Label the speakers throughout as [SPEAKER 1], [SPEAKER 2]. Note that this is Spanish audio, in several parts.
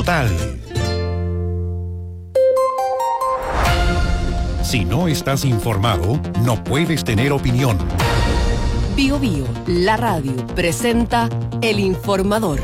[SPEAKER 1] total. Si no estás informado, no puedes tener opinión.
[SPEAKER 2] Bio Bio, la radio, presenta El Informador.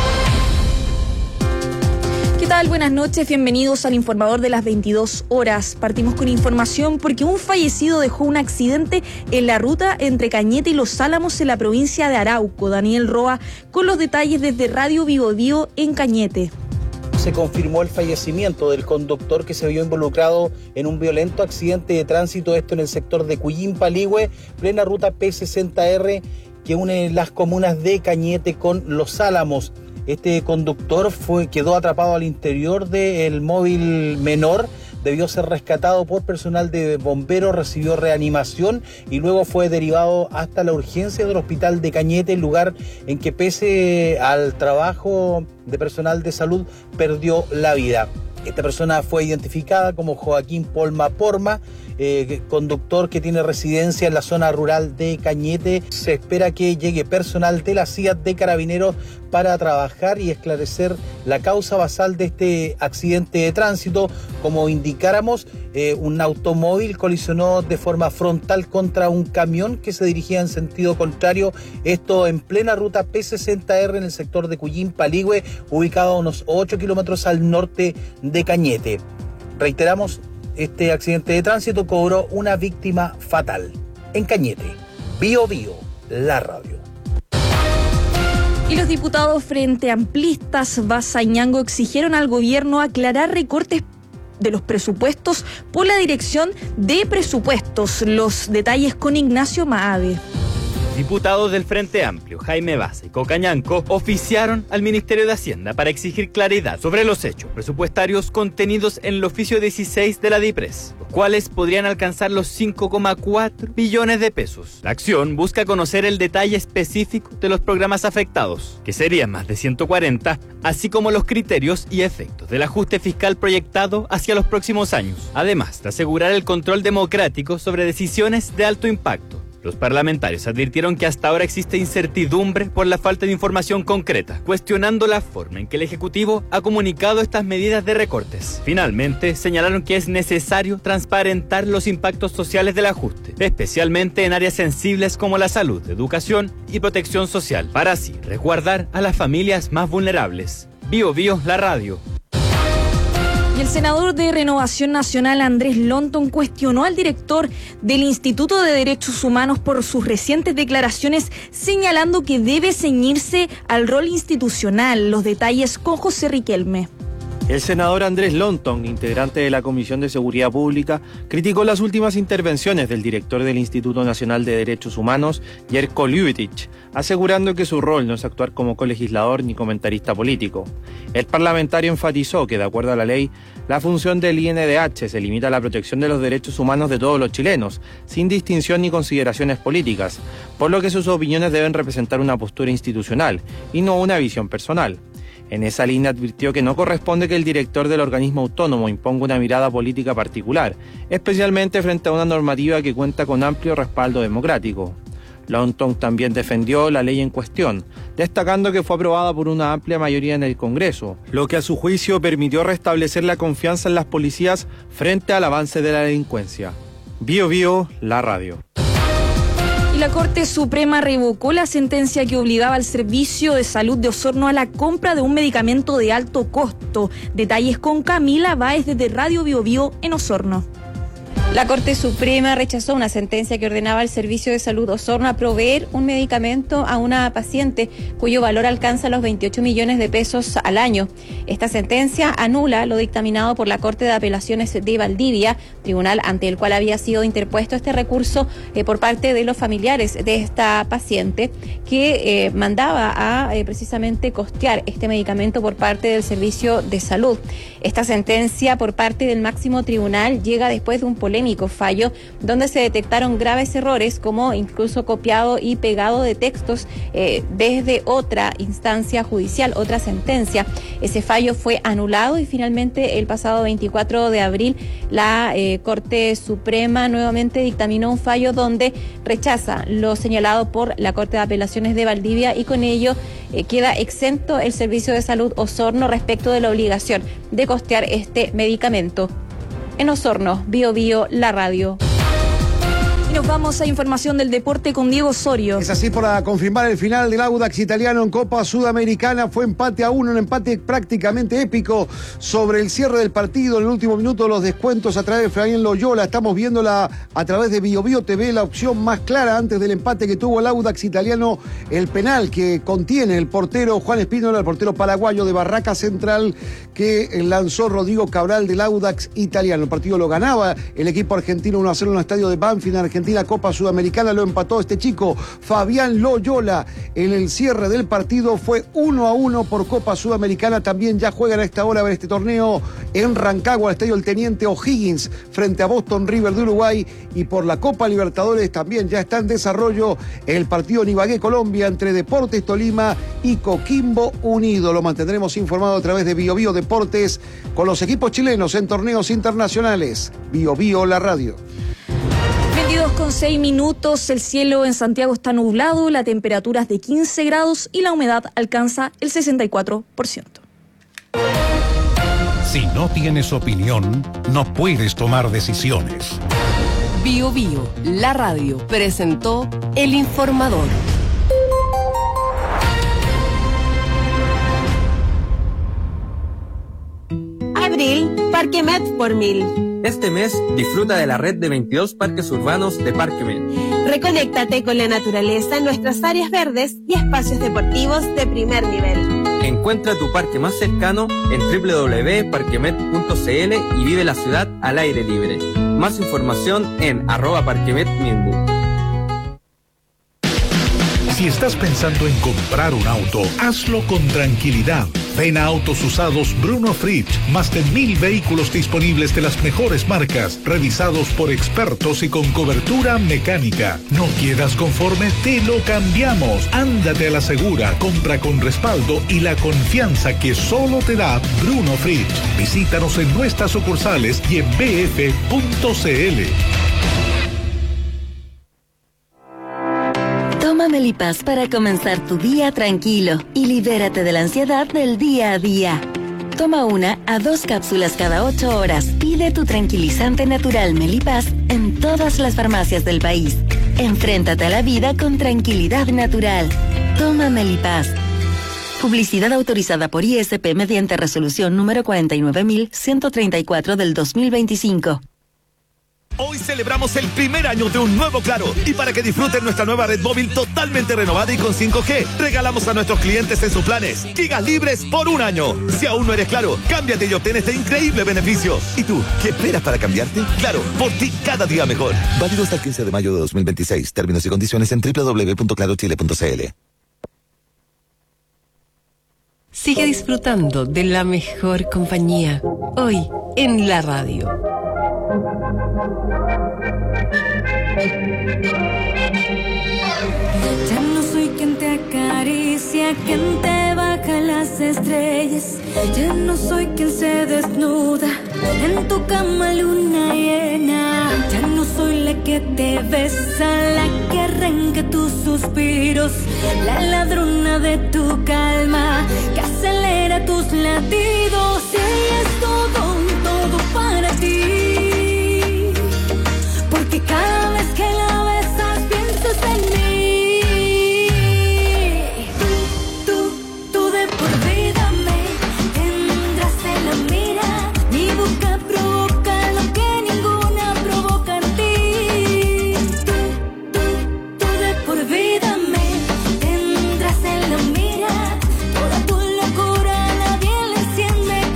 [SPEAKER 3] ¿Qué tal? Buenas noches, bienvenidos al Informador de las 22 horas. Partimos con información porque un fallecido dejó un accidente en la ruta entre Cañete y Los Álamos en la provincia de Arauco. Daniel Roa con los detalles desde Radio Bio Bio en Cañete.
[SPEAKER 4] Se confirmó el fallecimiento del conductor que se vio involucrado en un violento accidente de tránsito, esto en el sector de Cuyín-Paligüe, plena ruta P60R que une las comunas de Cañete con Los Álamos. Este conductor quedó atrapado al interior del móvil menor, debió ser rescatado por personal de bomberos, recibió reanimación y luego fue derivado hasta la urgencia del hospital de Cañete, lugar en que pese al trabajo de personal de salud perdió la vida. Esta persona fue identificada como Joaquín Polma Porma, conductor que tiene residencia en la zona rural de Cañete. Se espera que llegue personal de la CIA de Carabineros para trabajar y esclarecer la causa basal de este accidente de tránsito. Como indicáramos, un automóvil colisionó de forma frontal contra un camión que se dirigía en sentido contrario, esto en plena ruta P60R en el sector de Cuyín-Paligüe, ubicado a unos 8 kilómetros al norte de Cañete. Reiteramos, este accidente de tránsito cobró una víctima fatal. En Cañete, Bio Bio, la radio.
[SPEAKER 3] Y los diputados frente amplistas Basañango exigieron al gobierno aclarar recortes de los presupuestos por la Dirección de Presupuestos. Los detalles con Ignacio Maade.
[SPEAKER 5] Diputados del Frente Amplio, Jaime Baza y Cocañanco, oficiaron al Ministerio de Hacienda para exigir claridad sobre los hechos presupuestarios contenidos en el oficio 16 de la DIPRES, los cuales podrían alcanzar los 5,4 billones de pesos. La acción busca conocer el detalle específico de los programas afectados, que serían más de 140, así como los criterios y efectos del ajuste fiscal proyectado hacia los próximos años, además de asegurar el control democrático sobre decisiones de alto impacto. Los parlamentarios advirtieron que hasta ahora existe incertidumbre por la falta de información concreta, cuestionando la forma en que el Ejecutivo ha comunicado estas medidas de recortes. Finalmente, señalaron que es necesario transparentar los impactos sociales del ajuste, especialmente en áreas sensibles como la salud, educación y protección social, para así resguardar a las familias más vulnerables. Bio Bio, la radio.
[SPEAKER 3] Y el senador de Renovación Nacional, Andrés Lonton, cuestionó al director del Instituto de Derechos Humanos por sus recientes declaraciones, señalando que debe ceñirse al rol institucional. Los detalles con José Riquelme.
[SPEAKER 6] El senador Andrés Lonton, integrante de la Comisión de Seguridad Pública, criticó las últimas intervenciones del director del Instituto Nacional de Derechos Humanos, Jerko Ljubicic, asegurando que su rol no es actuar como colegislador ni comentarista político. El parlamentario enfatizó que, de acuerdo a la ley, la función del INDH se limita a la protección de los derechos humanos de todos los chilenos, sin distinción ni consideraciones políticas, por lo que sus opiniones deben representar una postura institucional y no una visión personal. En esa línea advirtió que no corresponde que el director del organismo autónomo imponga una mirada política particular, especialmente frente a una normativa que cuenta con amplio respaldo democrático. Lonton también defendió la ley en cuestión, destacando que fue aprobada por una amplia mayoría en el Congreso, lo que a su juicio permitió restablecer la confianza en las policías frente al avance de la delincuencia. Bio Bio, la radio.
[SPEAKER 3] La Corte Suprema revocó la sentencia que obligaba al Servicio de Salud de Osorno a la compra de un medicamento de alto costo. Detalles con Camila Báez desde Radio Bio Bio en Osorno.
[SPEAKER 7] La Corte Suprema rechazó una sentencia que ordenaba al Servicio de Salud Osorno a proveer un medicamento a una paciente cuyo valor alcanza los 28 millones de pesos al año. Esta sentencia anula lo dictaminado por la Corte de Apelaciones de Valdivia, tribunal ante el cual había sido interpuesto este recurso por parte de los familiares de esta paciente, que mandaba a precisamente costear este medicamento por parte del Servicio de Salud. Esta sentencia por parte del máximo tribunal llega después de un polémico polémico fallo donde se detectaron graves errores como incluso copiado y pegado de textos desde otra instancia judicial, otra sentencia. Ese fallo fue anulado y finalmente el pasado 24 de abril la Corte Suprema nuevamente dictaminó un fallo donde rechaza lo señalado por la Corte de Apelaciones de Valdivia y con ello queda exento el Servicio de Salud Osorno respecto de la obligación de costear este medicamento. En Osorno, Bio Bio, la radio.
[SPEAKER 3] Y nos vamos a información del deporte con Diego Osorio.
[SPEAKER 8] Es así para confirmar el final del Audax italiano en Copa Sudamericana. Fue empate a 1, un empate prácticamente épico sobre el cierre del partido. En el último minuto los descuentos a través de Fabián Loyola. Estamos viéndola a través de Bio Bio TV, la opción más clara antes del empate que tuvo el Audax italiano. El penal que contiene el portero Juan Espínola, el portero paraguayo de Barraca Central, que lanzó Rodrigo Cabral del Audax italiano. El partido lo ganaba el equipo argentino 1-0 en el estadio de Banfield, Argentina. Copa Sudamericana lo empató este chico Fabián Loyola. En el cierre del partido fue 1-1 por Copa Sudamericana. También ya juegan a esta hora ver este torneo en Rancagua, al estadio El Teniente O'Higgins frente a Boston River de Uruguay. Y por la Copa Libertadores también ya está en desarrollo el partido en Ibagué, Colombia, entre Deportes Tolima y Coquimbo Unido. Lo mantendremos informado a través de Bio Bio Deportes con los equipos chilenos en torneos internacionales. Bio Bio, la radio.
[SPEAKER 3] 22:06 minutos, el cielo en Santiago está nublado, la temperatura es de 15 grados y la humedad alcanza el 64%.
[SPEAKER 1] Si no tienes opinión, no puedes tomar decisiones.
[SPEAKER 2] Bio Bio, la radio, presentó El Informador.
[SPEAKER 9] Abril, Parque Met por 1000.
[SPEAKER 10] Este mes disfruta de la red de 22 parques urbanos de Parque Met.
[SPEAKER 9] Reconéctate con la naturaleza en nuestras áreas verdes y espacios deportivos de primer nivel.
[SPEAKER 10] Encuentra tu parque más cercano en www.parquemet.cl y vive la ciudad al aire libre. Más información en @parquemetminbu.
[SPEAKER 11] Si estás pensando en comprar un auto, hazlo con tranquilidad. Ven a Autos Usados Bruno Fritsch. Más de 1000 vehículos disponibles de las mejores marcas, revisados por expertos y con cobertura mecánica. ¿No quedas conforme? Te lo cambiamos. Ándate a la segura, compra con respaldo y la confianza que solo te da Bruno Fritsch. Visítanos en nuestras sucursales y en bf.cl.
[SPEAKER 12] Toma Melipaz para comenzar tu día tranquilo y libérate de la ansiedad del día a día. Toma 1 a 2 cápsulas cada 8 horas. Pide tu tranquilizante natural Melipaz en todas las farmacias del país. Enfréntate a la vida con tranquilidad natural. Toma Melipaz. Publicidad autorizada por ISP mediante resolución número 49134 del 2025.
[SPEAKER 13] Hoy celebramos el primer año de un nuevo Claro y para que disfruten nuestra nueva red móvil totalmente renovada y con 5G, regalamos a nuestros clientes en sus planes gigas libres por un año. Si aún no eres Claro, cámbiate y obtén este increíble beneficio. ¿Y tú, qué esperas para cambiarte? Claro, por ti cada día mejor.
[SPEAKER 14] Válido hasta el 15 de mayo de 2026. Términos y condiciones en www.clarochile.cl.
[SPEAKER 2] Sigue disfrutando de la mejor compañía. Hoy en la radio.
[SPEAKER 15] Ya no soy quien te acaricia, quien te baja las estrellas. Ya no soy quien se desnuda en tu cama luna llena. Ya no soy la que te besa, la que arranca tus suspiros, la ladrona de tu calma, que acelera tus latidos. Y es todo, todo para ti. Porque cada vez que la besas piensas en mí. Tú de por vida me tendrás en la mira. Mi boca provoca lo que ninguna provoca en ti. Tú de por vida me tendrás en la mira. Toda tu locura nadie le enciende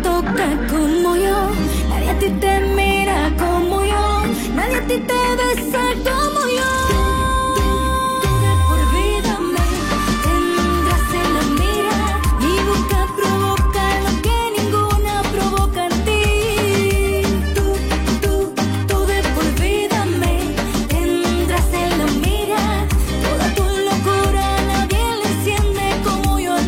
[SPEAKER 15] toca como yo, nadie a ti te mira como yo, nadie a ti te besa como yo. Tú de por vida me tendrás en la mira, mi boca provoca lo que ninguna provoca en ti. Tú de por vida me tendrás en la mira, toda tu locura nadie le enciende como yo a ti.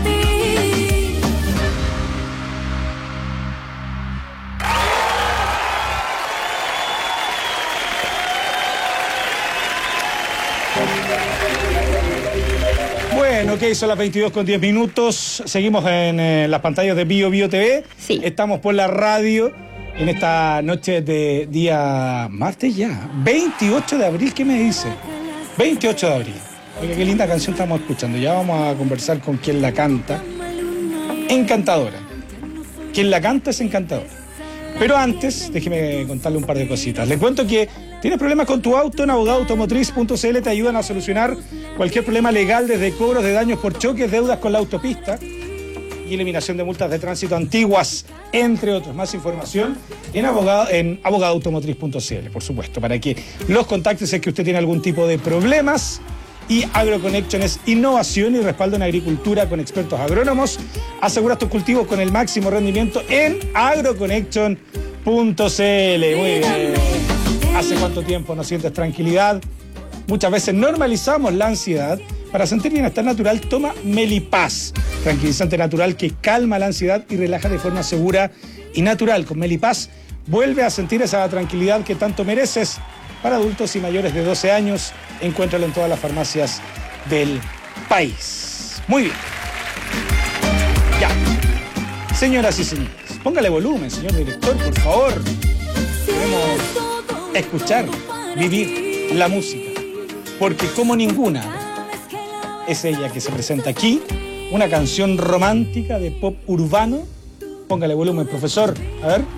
[SPEAKER 16] Bueno, ok, son las 22:10. Seguimos en las pantallas de Bio TV.
[SPEAKER 7] Sí.
[SPEAKER 16] Estamos por la radio en esta noche de día martes ya. 28 de abril, ¿qué me dice? 28 de abril. Oiga, qué linda canción estamos escuchando. Ya vamos a conversar con quien la canta. Encantadora. Quien la canta es encantadora. Pero antes, déjeme contarle un par de cositas. Les cuento que tienes problemas con tu auto, en abogadoautomotriz.cl te ayudan a solucionar cualquier problema legal, desde cobros de daños por choques, deudas con la autopista y eliminación de multas de tránsito antiguas, entre otros. Más información en abogadoautomotriz.cl, por supuesto, para que los contactes si es que usted tiene algún tipo de problemas. Y AgroConnection es innovación y respaldo en agricultura con expertos agrónomos. Aseguras tus cultivos con el máximo rendimiento en agroconnection.cl. Muy bien. ¿Hace cuánto tiempo no sientes tranquilidad? Muchas veces normalizamos la ansiedad. Para sentir bienestar natural, toma Melipaz, tranquilizante natural que calma la ansiedad y relaja de forma segura y natural. Con Melipaz vuelve a sentir esa tranquilidad que tanto mereces. Para adultos y mayores de 12 años, encuéntralo en todas las farmacias del país. Muy bien. Ya. Señoras y señores, póngale volumen, señor director, por favor. Queremos escuchar, vivir la música. Porque como ninguna, es ella que se presenta aquí, una canción romántica de pop urbano. Póngale volumen, profesor. A ver.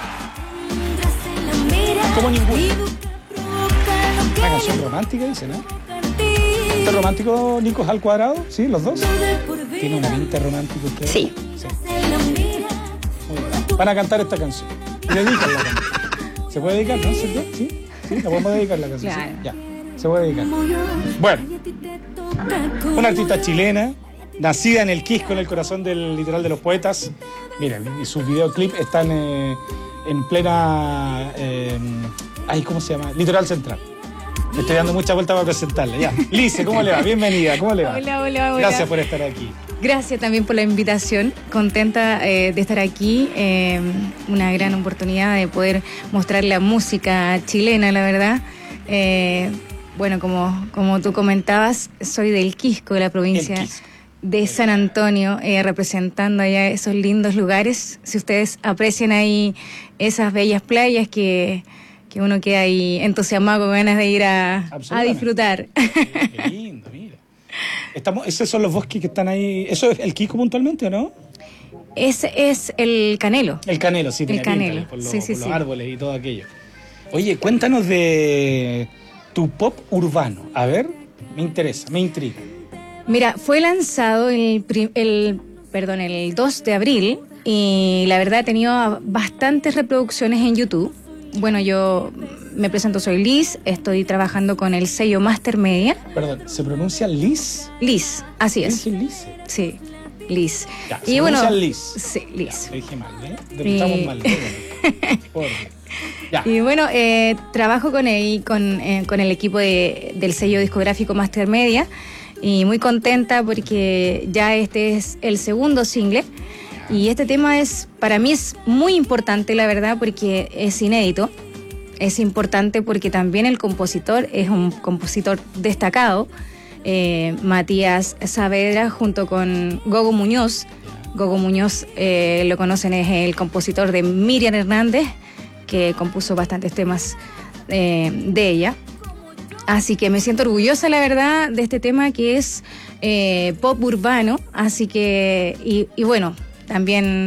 [SPEAKER 16] Como ninguna. Una canción romántica, dice, ¿no? ¿Está romántico Nicos al cuadrado? ¿Sí? ¿Los dos? ¿Tiene un ambiente romántico usted?
[SPEAKER 7] Sí.
[SPEAKER 16] Muy bien. Van a cantar esta canción. Y dedícanla también. ¿Se puede dedicar, no? ¿Sí? ¿Sí? ¿La podemos dedicar la canción?
[SPEAKER 7] Claro.
[SPEAKER 16] ¿Sí? Ya. Se puede dedicar. Bueno. Una artista chilena, nacida en el Quisco, en el corazón del litoral de los poetas. Miren, y sus videoclips están en plena... ¿cómo se llama? Litoral Central. Me estoy dando mucha vuelta para presentarla. Ya. Lice, ¿cómo le va? Bienvenida, ¿cómo le va?
[SPEAKER 17] Hola.
[SPEAKER 16] Gracias por estar aquí.
[SPEAKER 17] Gracias también por la invitación. Contenta de estar aquí. Una gran oportunidad de poder mostrar la música chilena, la verdad. Bueno, como tú comentabas, soy del Quisco, de la provincia de San Antonio, representando allá esos lindos lugares. Si ustedes aprecian ahí esas bellas playas que uno queda ahí entusiasmado con ganas de ir a disfrutar.
[SPEAKER 16] Qué lindo, mira. Esos son los bosques que están ahí. ¿Eso es el Quisco puntualmente o no?
[SPEAKER 17] Ese es el Canelo.
[SPEAKER 16] El Canelo, sí, tiene pinta, por los árboles y todo aquello. Oye, cuéntanos de tu pop urbano. A ver, me interesa, me intriga.
[SPEAKER 17] Mira, fue lanzado el 2 de abril y la verdad ha tenido bastantes reproducciones en YouTube. Bueno, yo me presento, soy Liz, estoy trabajando con el sello Master Media.
[SPEAKER 16] Perdón, ¿se pronuncia Liz?
[SPEAKER 17] Liz, así es.
[SPEAKER 16] ¿Liz?
[SPEAKER 17] Sí, Liz.
[SPEAKER 16] Ya, ¿se pronuncia Liz?
[SPEAKER 17] Sí, Liz.
[SPEAKER 16] Ya, lo dije mal, ¿eh? Estamos mal. Ya.
[SPEAKER 17] Y bueno, trabajo con el equipo del sello discográfico Master Media y muy contenta porque ya este es el segundo single. Y este tema para mí es muy importante, la verdad, porque es inédito. Es importante porque también el compositor es un compositor destacado, Matías Saavedra, junto con Gogo Muñoz. Gogo Muñoz, lo conocen, es el compositor de Miriam Hernández, que compuso bastantes temas de ella. Así que me siento orgullosa, la verdad, de este tema que es pop urbano. Así que, y bueno... También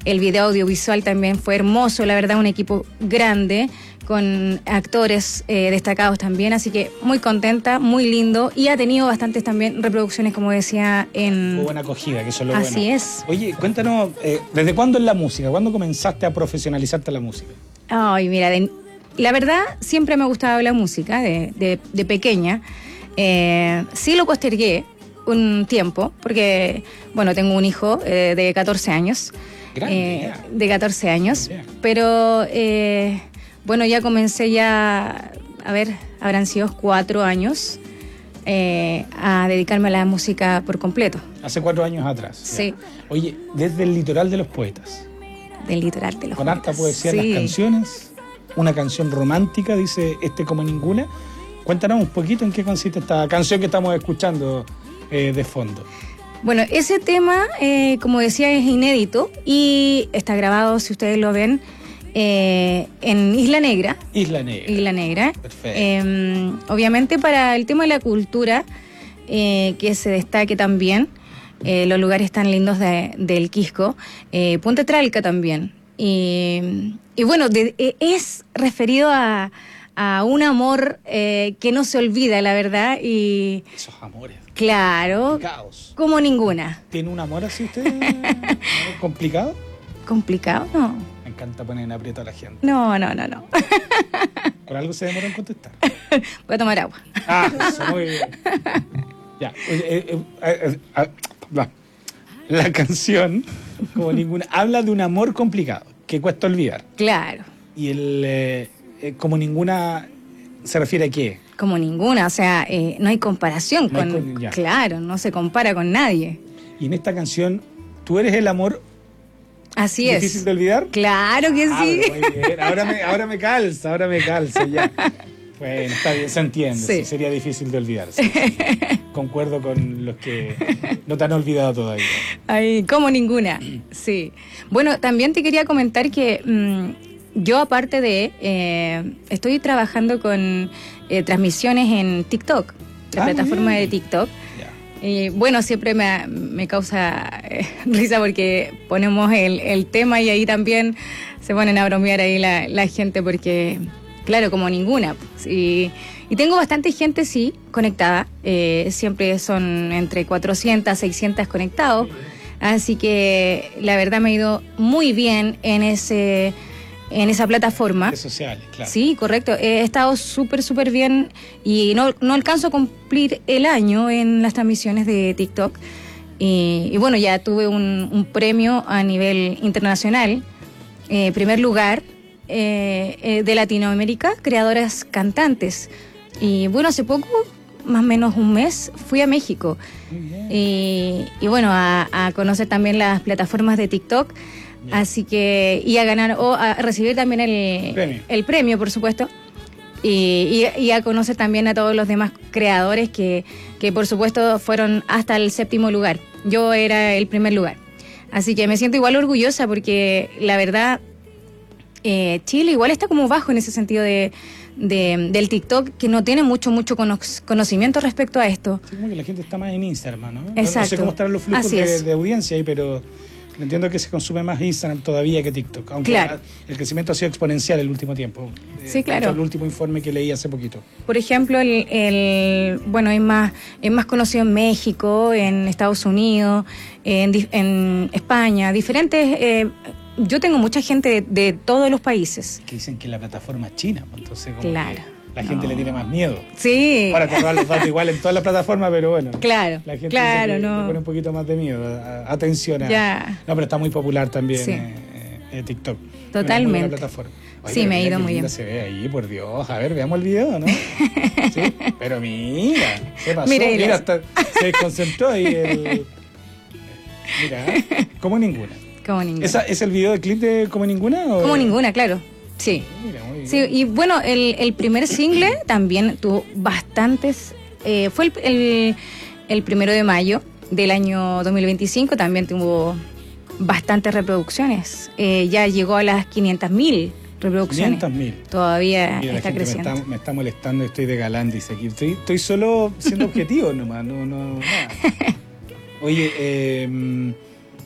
[SPEAKER 17] El video audiovisual también fue hermoso, la verdad, un equipo grande, con actores destacados también, así que muy contenta, muy lindo, y ha tenido bastantes también reproducciones, como decía, en...
[SPEAKER 16] Muy buena acogida, que eso es lo
[SPEAKER 17] Así
[SPEAKER 16] bueno.
[SPEAKER 17] es.
[SPEAKER 16] Oye, cuéntanos, ¿desde cuándo en la música? ¿Cuándo comenzaste a profesionalizarte en la música?
[SPEAKER 17] Ay, mira, la verdad, siempre me ha gustado la música, de pequeña. Sí lo postergué un tiempo, porque, bueno, tengo un hijo de 14 años.
[SPEAKER 16] Grande,
[SPEAKER 17] de 14 años, pero... bueno, ya comencé habrán sido 4 años a dedicarme a la música por completo.
[SPEAKER 16] Hace 4 años atrás.
[SPEAKER 17] Sí.
[SPEAKER 16] Ya. Oye, desde el litoral de los poetas.
[SPEAKER 17] Del litoral de los
[SPEAKER 16] Con
[SPEAKER 17] poetas.
[SPEAKER 16] harta poesía en las canciones, una canción romántica, dice como ninguna. Cuéntanos un poquito en qué consiste esta canción que estamos escuchando de fondo.
[SPEAKER 17] Bueno, ese tema, como decía, es inédito y está grabado, si ustedes lo ven, en Isla Negra.
[SPEAKER 16] Isla Negra.
[SPEAKER 17] Isla Negra.
[SPEAKER 16] Perfecto.
[SPEAKER 17] Obviamente para el tema de la cultura, que se destaque también, los lugares tan lindos del Quisco, Punta Tralca también. Y bueno, es referido a un amor que no se olvida, la verdad. Y
[SPEAKER 16] esos amores.
[SPEAKER 17] Claro.
[SPEAKER 16] Complicados.
[SPEAKER 17] Como ninguna.
[SPEAKER 16] ¿Tiene un amor así usted? ¿Complicado?
[SPEAKER 17] ¿Complicado? No.
[SPEAKER 16] Me encanta poner en aprieto a la gente.
[SPEAKER 17] No.
[SPEAKER 16] Por algo se demora en contestar.
[SPEAKER 17] Voy a tomar agua.
[SPEAKER 16] Eso, muy bien. Ya. La canción, como ninguna, habla de un amor complicado, que cuesta olvidar.
[SPEAKER 17] Claro.
[SPEAKER 16] Y como ninguna, ¿se refiere a qué?
[SPEAKER 17] Como ninguna, o sea, no hay comparación claro, no se compara con nadie.
[SPEAKER 16] Y en esta canción, ¿tú eres el amor
[SPEAKER 17] Así es.
[SPEAKER 16] difícil de olvidar?
[SPEAKER 17] Claro que sí.
[SPEAKER 16] Muy bien. Ahora me calza ya. Bueno, está bien, se entiende. Sí. Sería difícil de olvidar. Sí. Concuerdo con los que no te han olvidado todavía.
[SPEAKER 17] Ay, como ninguna, sí. Bueno, también te quería comentar que yo, aparte de... estoy trabajando con transmisiones en TikTok, la plataforma de TikTok. Y bueno, siempre me causa risa porque ponemos el tema y ahí también se ponen a bromear ahí la gente porque, claro, como ninguna. Y tengo bastante gente, sí, conectada. Siempre son entre 400, 600 conectados. Así que la verdad me ha ido muy bien en esa plataforma.
[SPEAKER 16] Redes sociales, claro.
[SPEAKER 17] Sí, correcto. He estado súper bien y no alcanzo a cumplir el año en las transmisiones de TikTok. Y bueno, ya tuve un premio a nivel internacional, primer lugar de Latinoamérica, creadoras cantantes. Y bueno, hace poco, más o menos un mes, fui a México. Y bueno, a conocer también las plataformas de TikTok. Así que, y a ganar, o a recibir también el premio, por supuesto. Y a conocer también a todos los demás creadores que por supuesto fueron hasta el 7º lugar. Yo era el primer lugar. Así que me siento igual orgullosa porque la verdad Chile igual está como bajo en ese sentido del TikTok, que no tiene mucho conocimiento respecto a esto.
[SPEAKER 16] Sí, como que la gente está más en Instagram, ¿no?
[SPEAKER 17] Exacto.
[SPEAKER 16] No sé cómo estarán los flujos de audiencia ahí, pero entiendo que se consume más Instagram todavía que TikTok, aunque el crecimiento ha sido exponencial el último tiempo.
[SPEAKER 17] Sí, claro.
[SPEAKER 16] El último informe que leí hace poquito.
[SPEAKER 17] Por ejemplo, bueno, es más conocido en México, en Estados Unidos, en España, diferentes. Yo tengo mucha gente de todos los países.
[SPEAKER 16] Que dicen que la plataforma es china, entonces como
[SPEAKER 17] claro.
[SPEAKER 16] La gente le tiene más miedo.
[SPEAKER 17] Sí.
[SPEAKER 16] Ahora te roban los datos igual en todas las plataformas, pero bueno.
[SPEAKER 17] Claro.
[SPEAKER 16] La gente le pone un poquito más de miedo. Atención. No, pero está muy popular también TikTok.
[SPEAKER 17] Totalmente.
[SPEAKER 16] Una muy buena plataforma. Oye,
[SPEAKER 17] sí, me ha ido muy bien.
[SPEAKER 16] Se ve ahí, por Dios. A ver, veamos el video, ¿no? Sí. Pero mira, ¿qué pasó? Mira, hasta se desconcentró ahí Mira, como ninguna.
[SPEAKER 17] Como ninguna.
[SPEAKER 16] ¿Es el video de clip de Como Ninguna? ¿O?
[SPEAKER 17] Como Ninguna, claro. Sí.
[SPEAKER 16] Mira, muy bien.
[SPEAKER 17] Sí, y bueno, el primer single también tuvo bastantes. Fue el 1 de mayo del año 2025, también tuvo bastantes reproducciones. Ya llegó a las 500.000 reproducciones.
[SPEAKER 16] 500.000.
[SPEAKER 17] Todavía
[SPEAKER 16] mira,
[SPEAKER 17] está creciendo.
[SPEAKER 16] Me está molestando, estoy de galán, dice aquí. Estoy solo siendo objetivo nomás, no nada. Oye,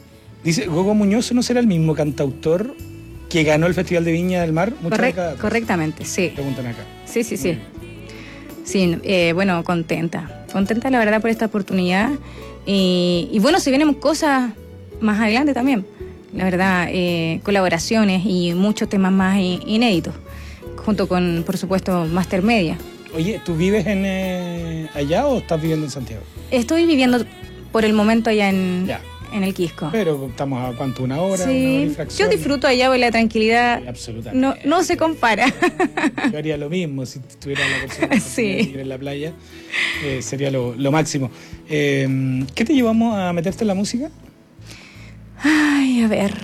[SPEAKER 16] Dice, Gogo Muñoz no será el mismo cantautor que ganó el Festival de Viña del Mar.
[SPEAKER 17] Correctamente, sí.
[SPEAKER 16] Preguntan acá.
[SPEAKER 17] Sí. Sí, bueno, contenta la verdad por esta oportunidad. Y bueno, se vienen cosas más adelante también. La verdad, colaboraciones y muchos temas más inéditos, junto con, por supuesto, Master Media.
[SPEAKER 16] Oye, ¿tú vives allá o estás viviendo en Santiago?
[SPEAKER 17] Estoy viviendo por el momento allá en el Quisco.
[SPEAKER 16] Pero estamos a cuánto, una hora,
[SPEAKER 17] sí,
[SPEAKER 16] una hora y fracción.
[SPEAKER 17] Yo disfruto allá de la tranquilidad.
[SPEAKER 16] Sí, absolutamente.
[SPEAKER 17] No se compara.
[SPEAKER 16] Yo haría lo mismo si tuviera la posibilidad de vivir en la playa. Sería lo máximo. ¿Qué te llevamos a meterte en la música?
[SPEAKER 17] Ay, a ver.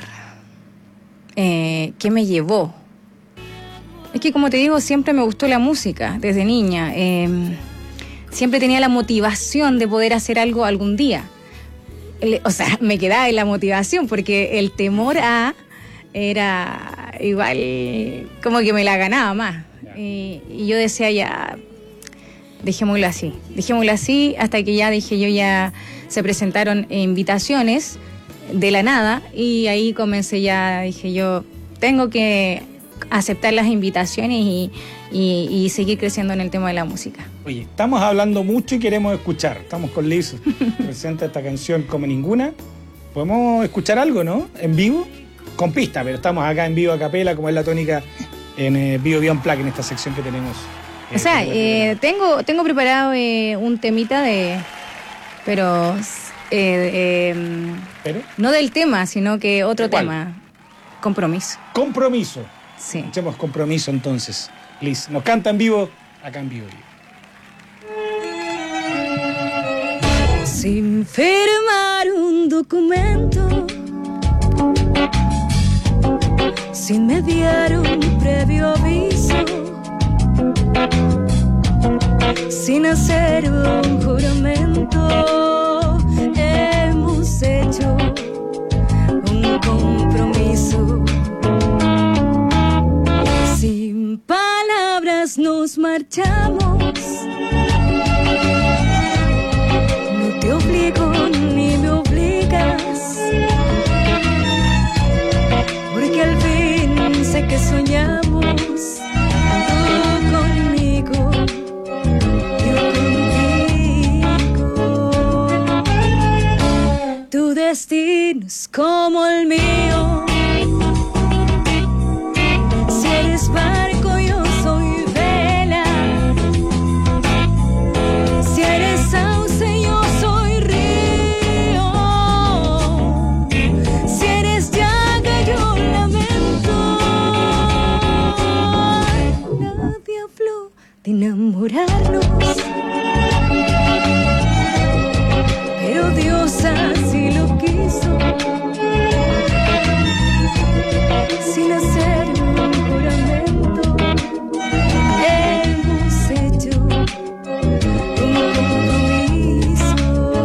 [SPEAKER 17] ¿Qué me llevó? Es que, como te digo, siempre me gustó la música desde niña. Siempre tenía la motivación de poder hacer algo algún día. O sea, me quedaba en la motivación porque el temor era igual, como que me la ganaba más. Y yo decía, ya, dejémoslo así, hasta que ya se presentaron invitaciones de la nada y ahí comencé dije yo, tengo que aceptar las invitaciones y seguir creciendo en el tema de la música.
[SPEAKER 16] Oye, estamos hablando mucho y queremos escuchar. Estamos con Liz, presenta esta canción como ninguna. ¿Podemos escuchar algo, no? En vivo, con pista, pero estamos acá en vivo a capela, como es la tónica en Vivo Beyond Plaque, en esta sección que tenemos.
[SPEAKER 17] O sea, tengo preparado un temita pero no del tema, sino que otro tema. Compromiso.
[SPEAKER 16] Compromiso.
[SPEAKER 17] Sí.
[SPEAKER 16] Escuchemos Compromiso entonces. Liz, nos canta en vivo, acá en Vivo.
[SPEAKER 15] Sin firmar un documento, sin mediar un previo aviso, sin hacer un juramento, hemos hecho un compromiso. Sin palabras nos marchamos. No te obligo ni me obligas, porque al fin sé que soñamos, tú conmigo, yo contigo. Tu destino es como el mío. Si eres barco, yo soy vela. Si eres sauce, yo soy río. Si eres llaga, yo lamento. Nadie habló de enamorarnos, pero Dios así lo quiso. Sin hacer un juramento, hemos hecho un compromiso.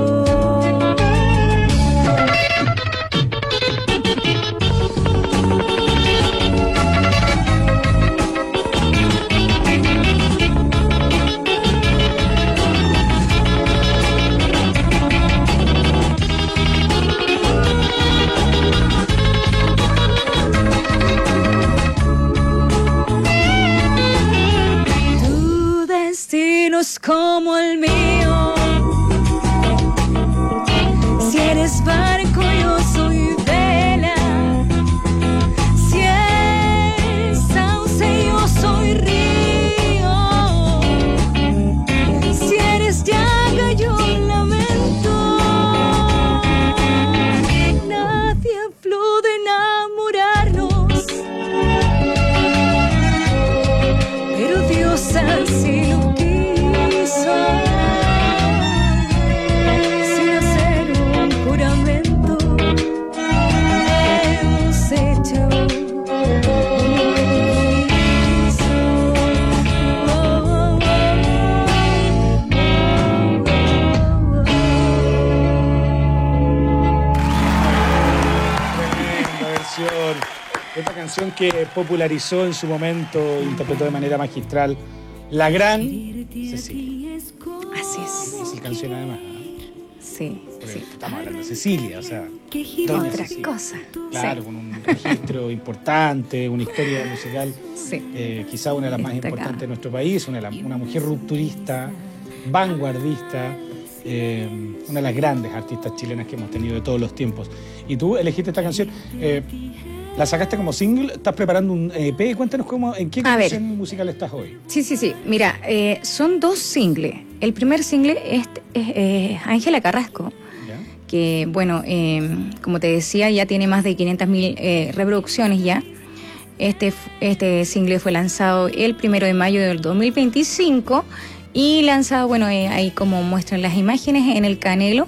[SPEAKER 15] Tu destino es como el mío. Si eres barco, yo soy vela. Si eres sauce, yo soy río. Si eres llaga, yo lamento. Nadie habló de enamorarnos, pero Dios así lo quiso. Sin hacer un juramento, hemos hecho un
[SPEAKER 16] Tremenda versión. Esta canción que popularizó en su momento, interpretó de manera magistral la gran Cecilia.
[SPEAKER 17] Así es.
[SPEAKER 16] Difícil canción además.
[SPEAKER 17] Sí.
[SPEAKER 16] estamos hablando de Cecilia, o sea,
[SPEAKER 17] Otra
[SPEAKER 16] Cecilia.
[SPEAKER 17] cosa.
[SPEAKER 16] Claro, con un registro importante, una historia musical, quizá una de las más
[SPEAKER 17] Destacada.
[SPEAKER 16] importantes de nuestro país, una mujer rupturista, vanguardista, una de las grandes artistas chilenas que hemos tenido de todos los tiempos. Y tú elegiste esta canción, la sacaste como single, estás preparando un EP, cuéntanos en qué canción musical estás hoy.
[SPEAKER 17] Sí. Mira, son 2 singles. El primer single es Ángela Carrasco, que, bueno, como te decía, ya tiene más de 500.000 reproducciones ya. Este single fue lanzado el 1 de mayo del 2025 y lanzado, bueno, ahí como muestran las imágenes en el Canelo.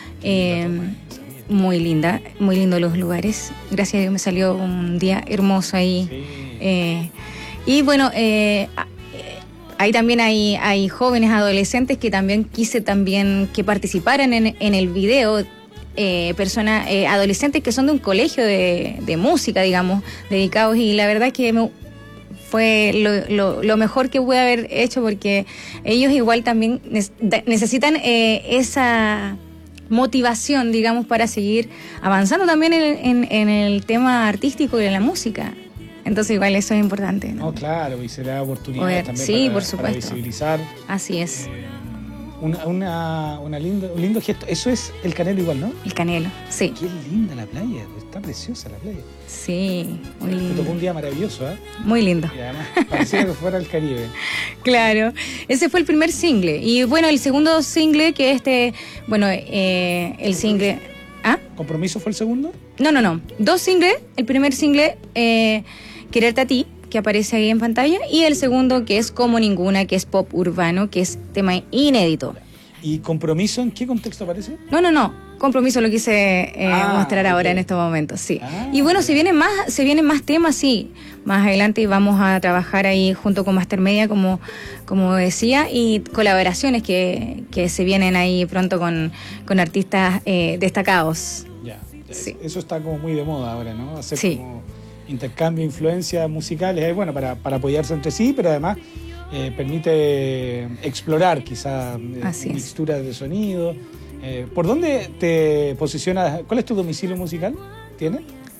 [SPEAKER 17] Muy linda, muy lindo los lugares. Gracias a Dios me salió un día hermoso ahí. Y bueno, ahí también hay jóvenes, adolescentes que también quise que participaran en el video. Personas, adolescentes que son de un colegio de música, digamos, dedicados, y la verdad que fue lo mejor que pude haber hecho, porque ellos igual también necesitan esa motivación, digamos, para seguir avanzando también en el tema artístico y en la música. Entonces igual eso es importante, ¿no?
[SPEAKER 16] Claro, y se le da oportunidad también
[SPEAKER 17] sí, por
[SPEAKER 16] para
[SPEAKER 17] supuesto.
[SPEAKER 16] visibilizar.
[SPEAKER 17] Así es.
[SPEAKER 16] Un lindo gesto. Eso es el Canelo igual, ¿no?
[SPEAKER 17] El Canelo, sí.
[SPEAKER 16] Qué linda la playa, está preciosa la playa.
[SPEAKER 17] Sí, muy lindo.
[SPEAKER 16] Te tocó un día maravilloso, ¿eh?
[SPEAKER 17] Muy lindo.
[SPEAKER 16] Y además parecía que fuera el Caribe.
[SPEAKER 17] Claro, ese fue el primer single. Y bueno, el segundo single, que el single... ¿Ah?
[SPEAKER 16] ¿Compromiso fue el segundo?
[SPEAKER 17] No. 2 singles. El primer single, Quererte a ti, que aparece ahí en pantalla, y el segundo, que es Como Ninguna, que es pop urbano, que es tema inédito.
[SPEAKER 16] ¿Y Compromiso en qué contexto aparece?
[SPEAKER 17] No. Compromiso lo quise mostrar ahora en estos momentos, sí. Y bueno, se vienen más temas, sí. Más adelante vamos a trabajar ahí junto con Master Media, como decía, y colaboraciones que se vienen ahí pronto con artistas destacados.
[SPEAKER 16] Ya.
[SPEAKER 17] Sí.
[SPEAKER 16] Eso está como muy de moda ahora, ¿no? Hacer como intercambio de influencias musicales, bueno, para apoyarse entre sí, pero además permite explorar quizá mixturas de sonido. ¿Por dónde te posicionas? ¿Cuál es tu domicilio musical? ¿Tienes?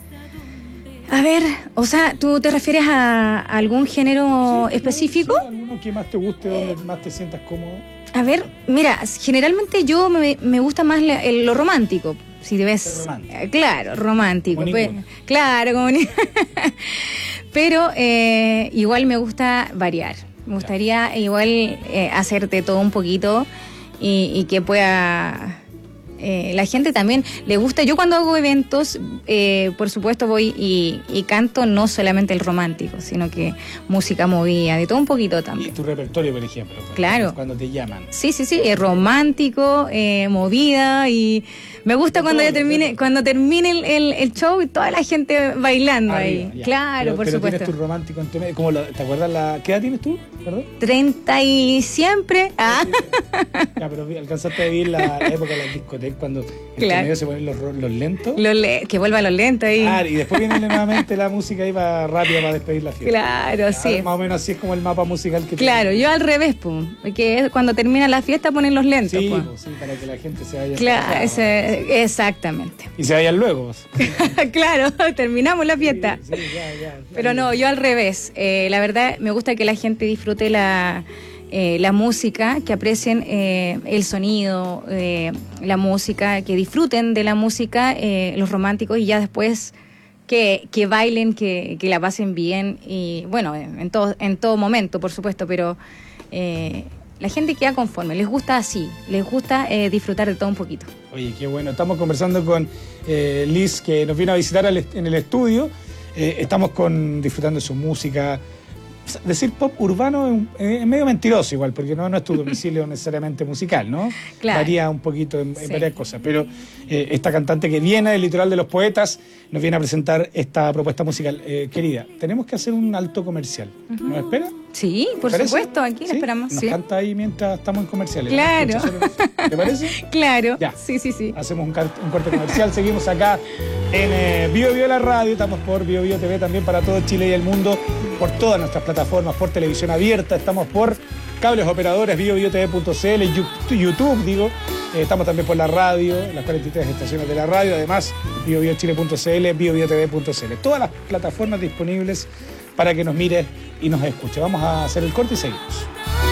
[SPEAKER 17] A ver, o sea, ¿tú te refieres a algún género específico?
[SPEAKER 16] Sí, alguno que más te guste, donde más te sientas cómodo.
[SPEAKER 17] A ver, mira, generalmente yo me gusta más lo romántico. Si ves, claro, romántico. Claro, como pero igual me gusta variar. Me gustaría igual hacerte todo un poquito y que pueda... la gente también le gusta. Yo cuando hago eventos, por supuesto voy y canto no solamente el romántico, sino que música movida, de todo un poquito también.
[SPEAKER 16] ¿Y tu repertorio, por ejemplo?
[SPEAKER 17] Claro.
[SPEAKER 16] Cuando te llaman.
[SPEAKER 17] Sí, romántico, movida, y me gusta cuando termine el show y toda la gente bailando ahí. Ya. Claro, por supuesto.
[SPEAKER 16] ¿Tienes tu romántico en tu medio? ¿Te acuerdas qué edad tienes tú? ¿Perdón?
[SPEAKER 17] 30 y siempre.
[SPEAKER 16] Ya, pero alcanzaste a vivir la época de las discotecas cuando en medio se ponen los lentos.
[SPEAKER 17] Que vuelvan los lentos ahí.
[SPEAKER 16] Claro, y después viene nuevamente la música ahí rápida para despedir la fiesta.
[SPEAKER 17] Claro, sí.
[SPEAKER 16] Más o menos así es como el mapa musical que
[SPEAKER 17] Claro, yo al revés, pues. Porque cuando termina la fiesta ponen los lentos.
[SPEAKER 16] Sí, sí, para que la gente se vaya.
[SPEAKER 17] Claro, exactamente.
[SPEAKER 16] Y se vayan luego.
[SPEAKER 17] Claro, terminamos la fiesta.
[SPEAKER 16] Sí, ya.
[SPEAKER 17] Pero no, yo al revés. La verdad, me gusta que la gente disfrute la música, que aprecien el sonido, la música, que disfruten de la música, los románticos, y ya después que bailen, que la pasen bien, y bueno, en todo momento, por supuesto, pero la gente queda conforme, les gusta así, les gusta disfrutar de todo un poquito.
[SPEAKER 16] Oye, qué bueno, estamos conversando con Liz, que nos vino a visitar en el estudio. Estamos disfrutando de su música. Decir pop urbano es medio mentiroso igual, porque no es tu domicilio necesariamente musical, ¿no?
[SPEAKER 17] Claro.
[SPEAKER 16] Varía un poquito en varias cosas, pero esta cantante que viene del litoral de los poetas nos viene a presentar esta propuesta musical. Querida, tenemos que hacer un alto comercial. ¿Nos espera?
[SPEAKER 17] Sí, por supuesto, aquí
[SPEAKER 16] ¿Sí?
[SPEAKER 17] esperamos.
[SPEAKER 16] Nos canta ahí mientras estamos en comerciales.
[SPEAKER 17] Claro.
[SPEAKER 16] ¿Te parece?
[SPEAKER 17] Claro.
[SPEAKER 16] Ya.
[SPEAKER 17] Sí.
[SPEAKER 16] Hacemos un corte comercial, seguimos acá en Bio Bio la radio, estamos por Bio Bio TV también para todo Chile y el mundo, por todas nuestras plataformas, por televisión abierta, estamos por cables operadores, biobiotv.cl, YouTube, Estamos también por la radio, las 43 estaciones de la radio, además biobiochile.cl, biobiotv.cl. Todas las plataformas disponibles para que nos mire y nos escuche. Vamos a hacer el corte y seguimos.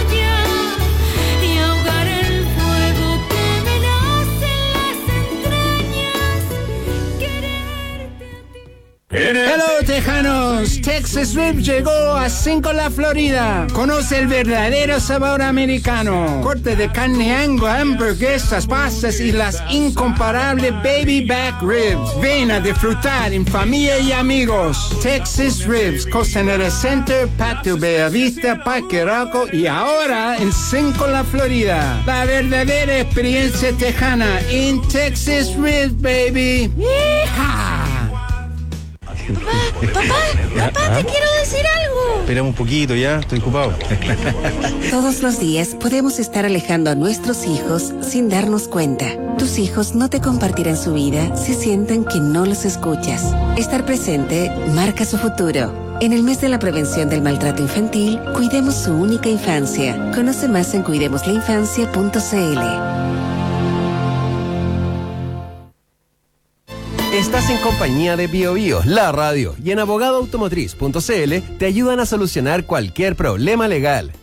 [SPEAKER 18] Hello, tejanos. Texas Ribs llegó a Cinco-La, Florida. Conoce el verdadero sabor americano. Corte de carne Angus, hamburguesas, pastas y las incomparables baby back ribs. Ven a disfrutar en familia y amigos. Texas Ribs, Costanera Center, Patio Bellavista, Parque Arauco y ahora en Cinco-La, Florida. La verdadera experiencia tejana en Texas Ribs, baby. ¡Yeehaw!
[SPEAKER 19] Papá, te quiero decir algo.
[SPEAKER 6] Esperamos un poquito ya, estoy ocupado.
[SPEAKER 20] Todos los días podemos estar alejando a nuestros hijos sin darnos cuenta. Tus hijos no te compartirán su vida si sienten que no los escuchas. Estar presente marca su futuro. En el mes de la prevención del maltrato infantil, cuidemos su única infancia. Conoce más en cuidemoslainfancia.cl.
[SPEAKER 21] Estás en compañía de BioBio, la radio, y en abogadoautomotriz.cl te ayudan a solucionar cualquier problema legal.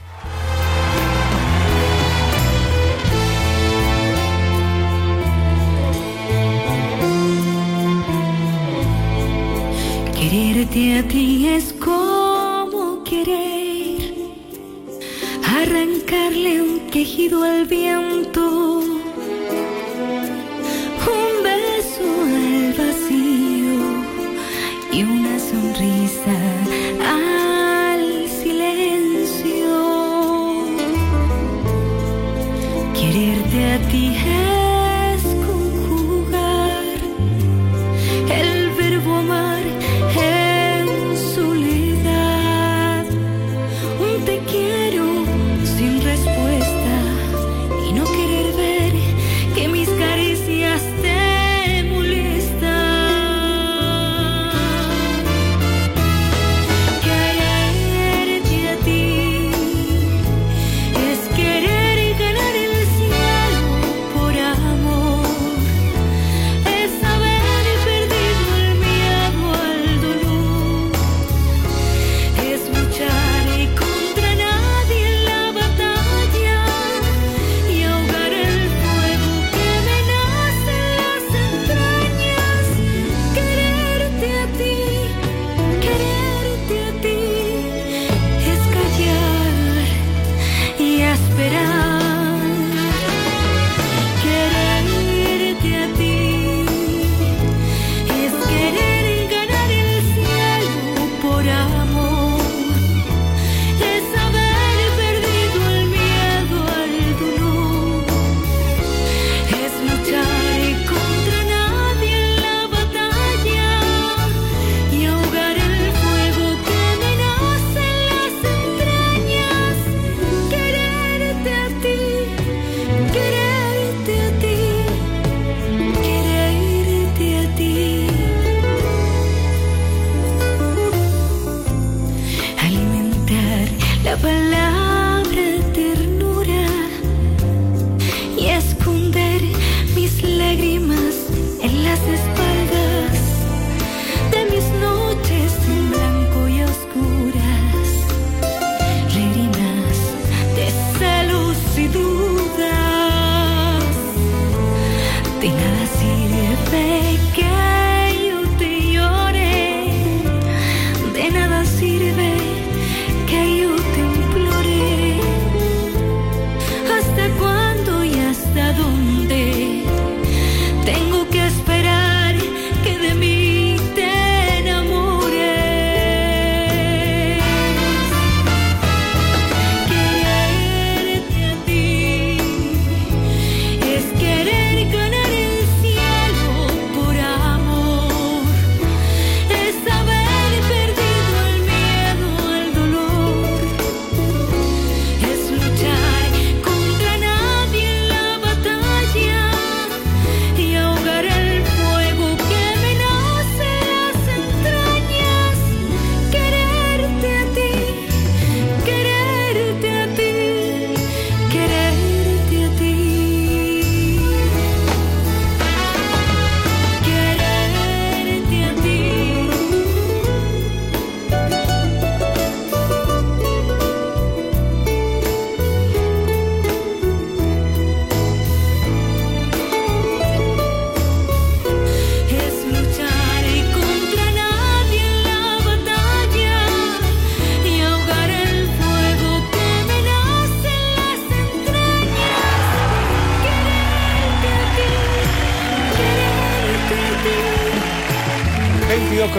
[SPEAKER 15] Quererte a ti es como querer arrancarle un quejido al viento. Al vacío y una sonrisa al silencio. Quererte a ti es conjugar el verbo amar en soledad. Un te quiero sin respuesta y no querer ver que mis caricias te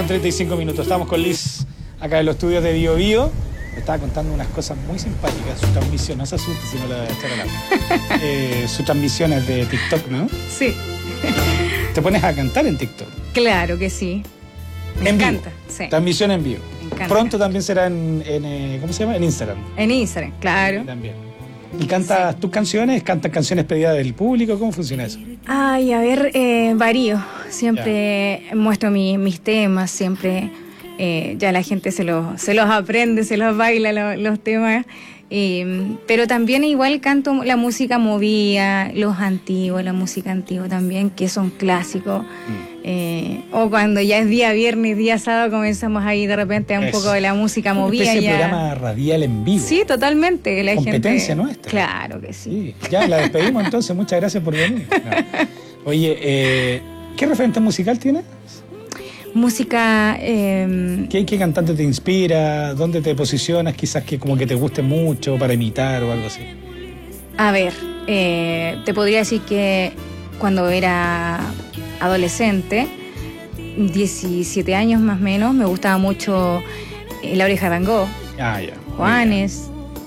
[SPEAKER 16] 8:35. Estamos con Liz acá en los estudios de Bio Bio. Me estaba contando unas cosas muy simpáticas. Su transmisión, no se asuste si no la voy a echar al aire. Su transmisión es de TikTok, ¿no?
[SPEAKER 17] Sí.
[SPEAKER 16] ¿Te pones a cantar en TikTok?
[SPEAKER 17] Claro que sí. Me encanta. Sí.
[SPEAKER 16] Transmisión en vivo.
[SPEAKER 17] Me encanta.
[SPEAKER 16] Pronto también será en ¿cómo se llama? En Instagram.
[SPEAKER 17] En Instagram, claro.
[SPEAKER 16] También. ¿Y cantas tus canciones? ¿Cantas canciones pedidas del público? ¿Cómo funciona eso?
[SPEAKER 17] Ay, a ver, varío. Siempre muestro mis temas, siempre ya la gente se los aprende, se los baila los temas. Pero también igual canto la música movida, los antiguos, la música antigua también, que son clásicos. O cuando ya es día viernes, día sábado, comenzamos ahí de repente a un poco de la música movida.
[SPEAKER 16] Ese programa radial en vivo.
[SPEAKER 17] Sí, totalmente. La
[SPEAKER 16] competencia
[SPEAKER 17] gente...
[SPEAKER 16] nuestra.
[SPEAKER 17] Claro que sí.
[SPEAKER 16] Ya, la despedimos entonces. Muchas gracias por venir. No. Oye, ¿qué referente musical tienes?
[SPEAKER 17] Música...
[SPEAKER 16] ¿Qué cantante te inspira? ¿Dónde te posicionas? Quizás que como que te guste mucho para imitar o algo así.
[SPEAKER 17] A ver, te podría decir que cuando era adolescente, 17 años más o menos, me gustaba mucho La Oreja de Van Gogh, Juanes,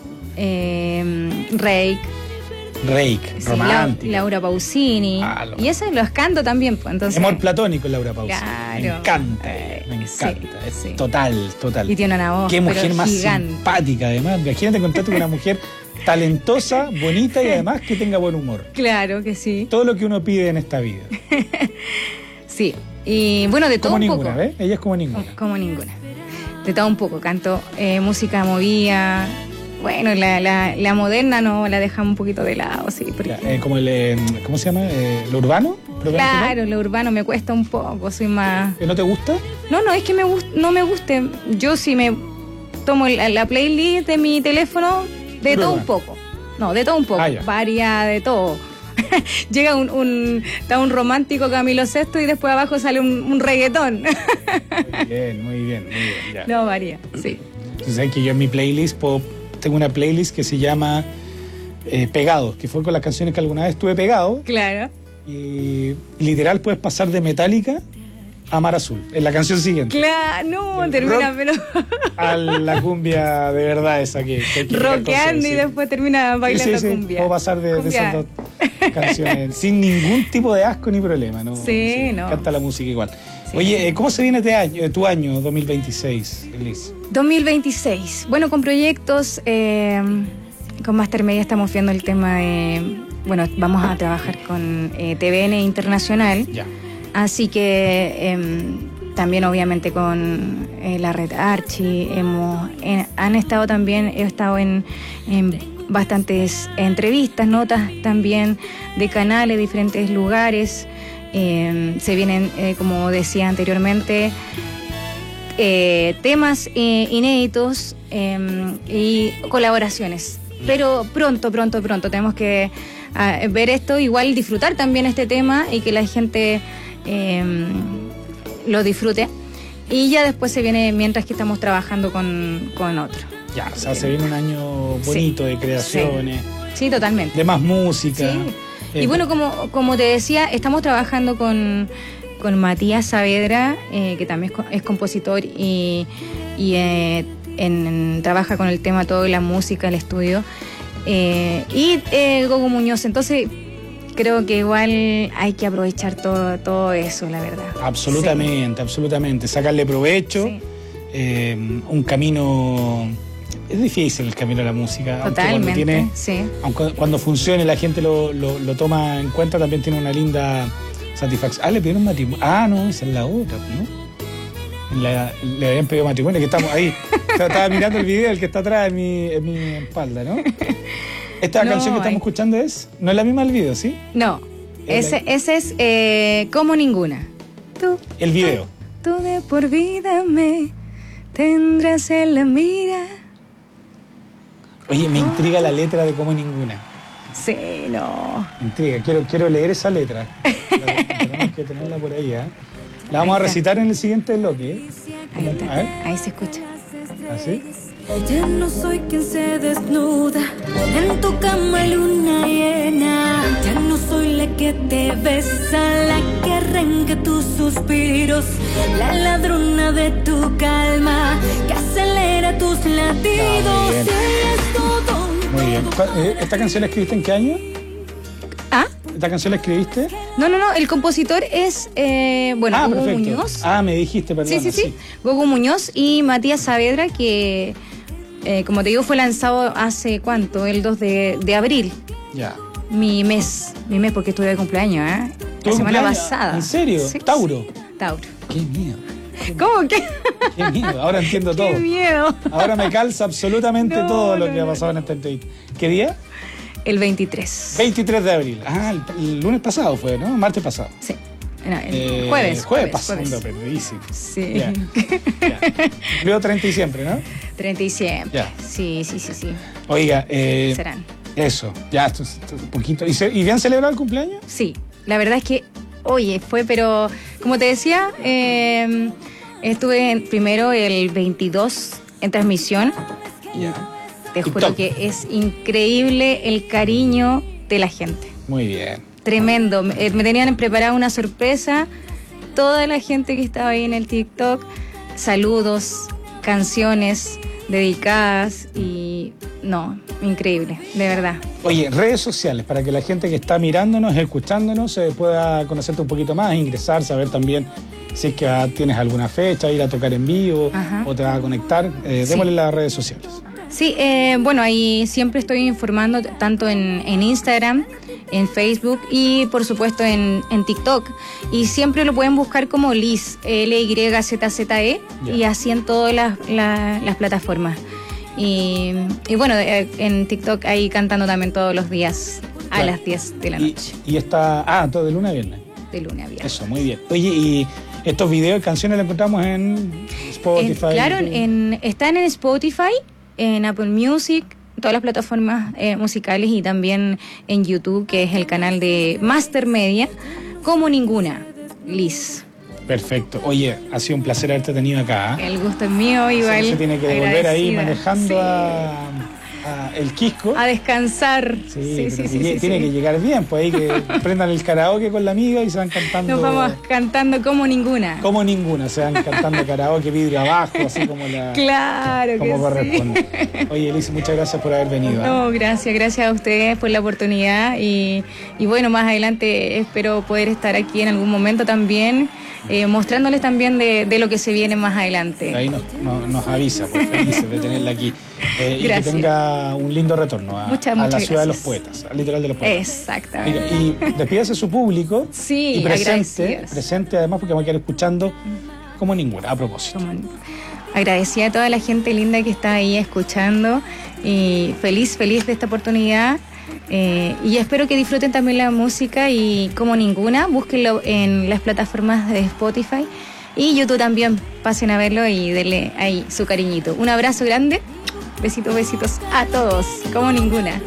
[SPEAKER 17] Reik,
[SPEAKER 16] romántico.
[SPEAKER 17] Laura Pausini. Y esos los canto también. Entonces,
[SPEAKER 16] Amor platónico, Laura Pausini.
[SPEAKER 17] Claro.
[SPEAKER 16] Me encanta.
[SPEAKER 17] Sí.
[SPEAKER 16] Es total.
[SPEAKER 17] Y tiene una voz.
[SPEAKER 16] Qué mujer más
[SPEAKER 17] gigante.
[SPEAKER 16] simpática, además. Imagínate contacto con una mujer talentosa, bonita y además que tenga buen humor.
[SPEAKER 17] Claro que sí.
[SPEAKER 16] Todo lo que uno pide en esta vida.
[SPEAKER 17] Sí. Y bueno, de todo
[SPEAKER 16] como
[SPEAKER 17] un
[SPEAKER 16] ninguna,
[SPEAKER 17] poco.
[SPEAKER 16] ¿ves? Ella es como ninguna.
[SPEAKER 17] Como ninguna. De todo un poco. Canto música movida. Bueno, la moderna no la dejamos un poquito de lado, sí. Porque...
[SPEAKER 16] como ¿cómo se llama? ¿Lo urbano?
[SPEAKER 17] Claro, lo urbano me cuesta un poco, soy más...
[SPEAKER 16] ¿No te gusta?
[SPEAKER 17] No, es que no me guste. Yo sí me tomo la playlist de mi teléfono de todo un poco. No, de todo un poco. Varia de todo. Llega está un romántico Camilo VI y después abajo sale un reggaetón.
[SPEAKER 16] Muy bien. Ya.
[SPEAKER 17] No, varía, sí.
[SPEAKER 16] Entonces, que yo en mi playlist tengo una playlist que se llama Pegados, que fue con las canciones que alguna vez estuve pegado.
[SPEAKER 17] Claro.
[SPEAKER 16] Y literal puedes pasar de Metallica a Mar Azul, en la canción siguiente.
[SPEAKER 17] Claro, no, termina pero...
[SPEAKER 16] a la cumbia de verdad esa que
[SPEAKER 17] rockeando y después termina bailando cumbia.
[SPEAKER 16] Puedo pasar de esas dos canciones sin ningún tipo de asco ni problema, ¿no?
[SPEAKER 17] Sí, no.
[SPEAKER 16] Canta la música igual. Sí. Oye, ¿cómo se viene tu año 2026, Liz?
[SPEAKER 17] 2026. Bueno, con proyectos, con Master Media estamos viendo el tema de... Bueno, vamos a trabajar con TVN Internacional. Ya. Así que también obviamente con la red Archie. He estado en bastantes entrevistas, notas también de canales, diferentes lugares. Se vienen, como decía anteriormente, temas inéditos y colaboraciones. Pero pronto tenemos que ver esto, igual disfrutar también este tema y que la gente lo disfrute. Y ya después se viene, mientras que estamos trabajando con otro.
[SPEAKER 16] Ya, o sea, se viene un año bonito de creaciones.
[SPEAKER 17] Sí, totalmente.
[SPEAKER 16] De más música.
[SPEAKER 17] Sí. Y bueno, como te decía, estamos trabajando con Matías Saavedra, que también es compositor y trabaja con el tema todo de la música, el estudio, y Gogo Muñoz. Entonces creo que igual hay que aprovechar todo eso, la verdad.
[SPEAKER 16] Absolutamente, sacarle provecho. Un camino, es difícil el camino a la música.
[SPEAKER 17] Totalmente,
[SPEAKER 16] aunque cuando funcione la gente lo toma en cuenta, también tiene una linda satisfacción. Le pidieron matrimonio. No, esa es la otra, ¿no? Le habían pedido matrimonio, que estamos ahí. Estaba mirando el video, el que está atrás en mi espalda, ¿no? Esta canción que estamos escuchando no es la misma del video, ¿sí?
[SPEAKER 17] No, ese es Como Ninguna.
[SPEAKER 16] El video.
[SPEAKER 17] Tú de por vida me tendrás en la mira.
[SPEAKER 16] Oye, me intriga la letra de Como Ninguna.
[SPEAKER 17] Sí, no.
[SPEAKER 16] Me intriga, quiero leer esa letra. Tenemos que tenerla por ahí, ¿eh? La vamos a recitar en el siguiente bloque.
[SPEAKER 17] Ahí se escucha.
[SPEAKER 16] ¿Así?
[SPEAKER 15] Ya no soy quien se desnuda en tu cama luna llena. Ya no soy la que te besa, la que arranca tus suspiros, la ladrona de tu calma, que acelera tus latidos.
[SPEAKER 16] Muy bien. ¿Esta canción la escribiste en qué año?
[SPEAKER 17] ¿Ah?
[SPEAKER 16] ¿Esta canción la escribiste?
[SPEAKER 17] No, el compositor es, Gogo Muñoz.
[SPEAKER 16] Me dijiste, perdón.
[SPEAKER 17] Sí. Gogo Muñoz y Matías Saavedra, que, como te digo, fue lanzado hace, ¿cuánto? El 2 de abril.
[SPEAKER 16] Ya.
[SPEAKER 17] Mi mes, porque estuve de cumpleaños, ¿eh? La semana pasada.
[SPEAKER 16] ¿En serio?
[SPEAKER 17] Sí.
[SPEAKER 16] Tauro.
[SPEAKER 17] Qué
[SPEAKER 16] miedo.
[SPEAKER 17] ¿Cómo que?
[SPEAKER 16] Qué miedo, ahora entiendo todo.
[SPEAKER 17] Qué miedo.
[SPEAKER 16] Ahora me calza absolutamente todo lo que ha pasado en esta entrevista. ¿Qué día?
[SPEAKER 17] El 23.
[SPEAKER 16] 23 de abril. El lunes pasado fue, ¿no? Martes pasado.
[SPEAKER 17] Sí. El jueves
[SPEAKER 16] pasando, perdidísimo.
[SPEAKER 17] Sí.
[SPEAKER 16] Ya. Cumplió 30 y siempre, ¿no?
[SPEAKER 17] 30 y siempre.
[SPEAKER 16] Ya.
[SPEAKER 17] Sí.
[SPEAKER 16] Oiga,
[SPEAKER 17] serán.
[SPEAKER 16] Eso, ya, esto es un poquito. ¿Y bien celebrado el cumpleaños?
[SPEAKER 17] Sí, la verdad es que, pero como te decía, estuve primero el 22 en transmisión.
[SPEAKER 16] Ya.
[SPEAKER 17] Te juro que es increíble el cariño de la gente.
[SPEAKER 16] Muy bien.
[SPEAKER 17] Tremendo. Me tenían preparada una sorpresa. Toda la gente que estaba ahí en el TikTok, saludos, canciones dedicadas y increíble, de verdad.
[SPEAKER 16] Oye, redes sociales, para que la gente que está mirándonos, escuchándonos, pueda conocerte un poquito más, ingresar, saber también si es que tienes alguna fecha, ir a tocar en vivo. Ajá. O te vas a conectar. Démosle las redes sociales.
[SPEAKER 17] Sí, ahí siempre estoy informando tanto en Instagram, en Facebook y por supuesto en TikTok. Y siempre lo pueden buscar como Liz, LYZZE, y así en todas las plataformas. Y en TikTok ahí cantando también todos los días a las 10 de la noche.
[SPEAKER 16] Y está, todo de lunes a viernes.
[SPEAKER 17] De lunes a viernes.
[SPEAKER 16] Eso, muy bien. Oye, y estos videos y canciones los encontramos en Spotify.
[SPEAKER 17] Claro, están en Spotify, en Apple Music, todas las plataformas musicales y también en YouTube, que es el canal de Master Media, como ninguna, Liz.
[SPEAKER 16] Perfecto. Oye, ha sido un placer haberte tenido acá.
[SPEAKER 17] El gusto es mío, igual.
[SPEAKER 16] Se tiene que devolver ahí manejando a el Quisco.
[SPEAKER 17] A descansar.
[SPEAKER 16] Sí, tiene que llegar bien, pues ahí que prendan el karaoke con la amiga y se van cantando.
[SPEAKER 17] Nos vamos cantando como ninguna.
[SPEAKER 16] Como ninguna, se van cantando karaoke vidrio abajo, así como
[SPEAKER 17] Claro
[SPEAKER 16] como
[SPEAKER 17] que
[SPEAKER 16] corresponde. Sí. Oye, Elise, muchas gracias por haber venido.
[SPEAKER 17] No, gracias a ustedes por la oportunidad y más adelante espero poder estar aquí en algún momento también. Mostrándoles también de lo que se viene más adelante.
[SPEAKER 16] Ahí nos avisa, pues felices de tenerla aquí. Y que tenga un lindo retorno a la ciudad de los poetas, al litoral de los poetas.
[SPEAKER 17] Exactamente.
[SPEAKER 16] Mira, y despídase a su público.
[SPEAKER 17] Sí,
[SPEAKER 16] y presente además, porque vamos a quedar escuchando como ninguna, a propósito.
[SPEAKER 17] Agradecida a toda la gente linda que está ahí escuchando y feliz de esta oportunidad. Y espero que disfruten también la música y como ninguna, búsquenlo en las plataformas de Spotify y YouTube también, pasen a verlo y denle ahí su cariñito. Un abrazo grande, besitos a todos, como ninguna.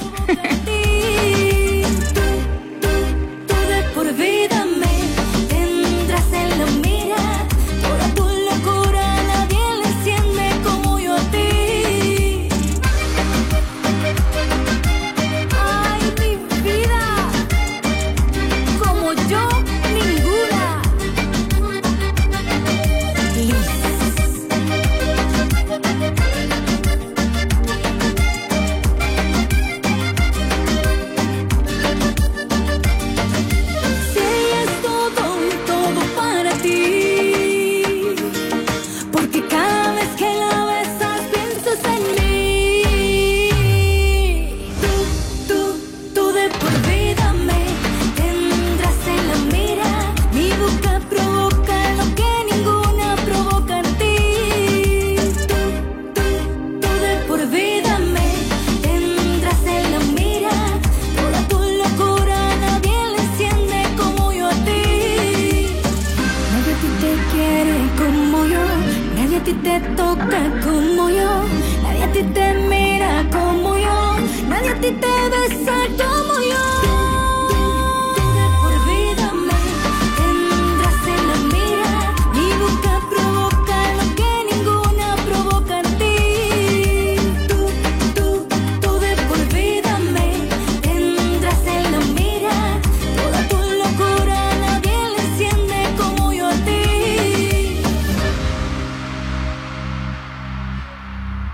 [SPEAKER 15] Provoca lo que ninguna provoca en ti.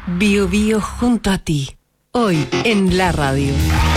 [SPEAKER 2] Bio Bio junto a ti. Hoy en la radio.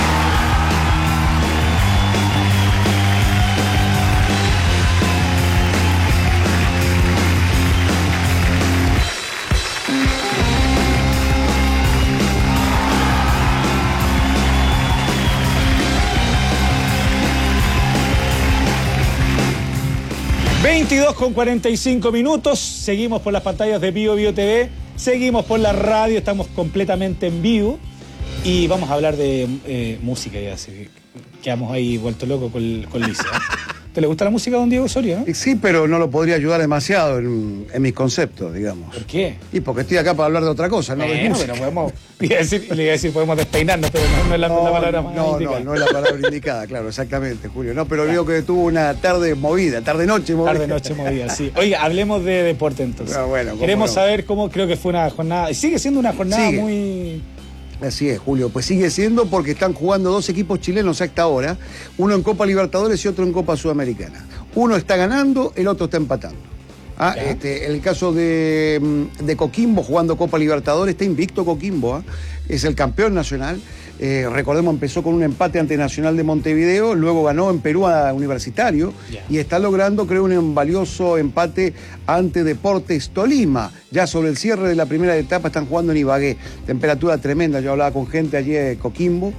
[SPEAKER 16] Con 45 minutos, seguimos por las pantallas de Bio Bio TV, seguimos por la radio, estamos completamente en vivo y vamos a hablar de música ya, así, quedamos ahí vuelto loco con Lisa. ¿Te le gusta la música, don Diego Osorio? ¿No?
[SPEAKER 8] Sí, pero no lo podría ayudar demasiado en mis conceptos, digamos.
[SPEAKER 16] ¿Por qué?
[SPEAKER 8] Y porque estoy acá para hablar de otra cosa, ¿no?
[SPEAKER 16] Pero podemos, le iba a decir, podemos despeinarnos, pero no es la palabra más indicada.
[SPEAKER 8] No es la palabra indicada, claro, exactamente, Julio. No, pero veo que tuvo una tarde movida, tarde-noche movida.
[SPEAKER 16] Tarde-noche movida, sí. Oiga, hablemos de deporte entonces. Bueno, queremos saber cómo, creo que fue una jornada, y sigue siendo una jornada muy...
[SPEAKER 8] Así es, Julio. Pues sigue siendo porque están jugando dos equipos chilenos a esta hora, uno en Copa Libertadores y otro en Copa Sudamericana. Uno está ganando, el otro está empatando. El caso de Coquimbo jugando Copa Libertadores, está invicto Coquimbo, es el campeón nacional. Recordemos, empezó con un empate ante Nacional de Montevideo, luego ganó en Perú a Universitario y está logrando, creo, un valioso empate ante Deportes Tolima. Ya sobre el cierre de la primera etapa están jugando en Ibagué. Temperatura tremenda, yo hablaba con gente allí de Coquimbo.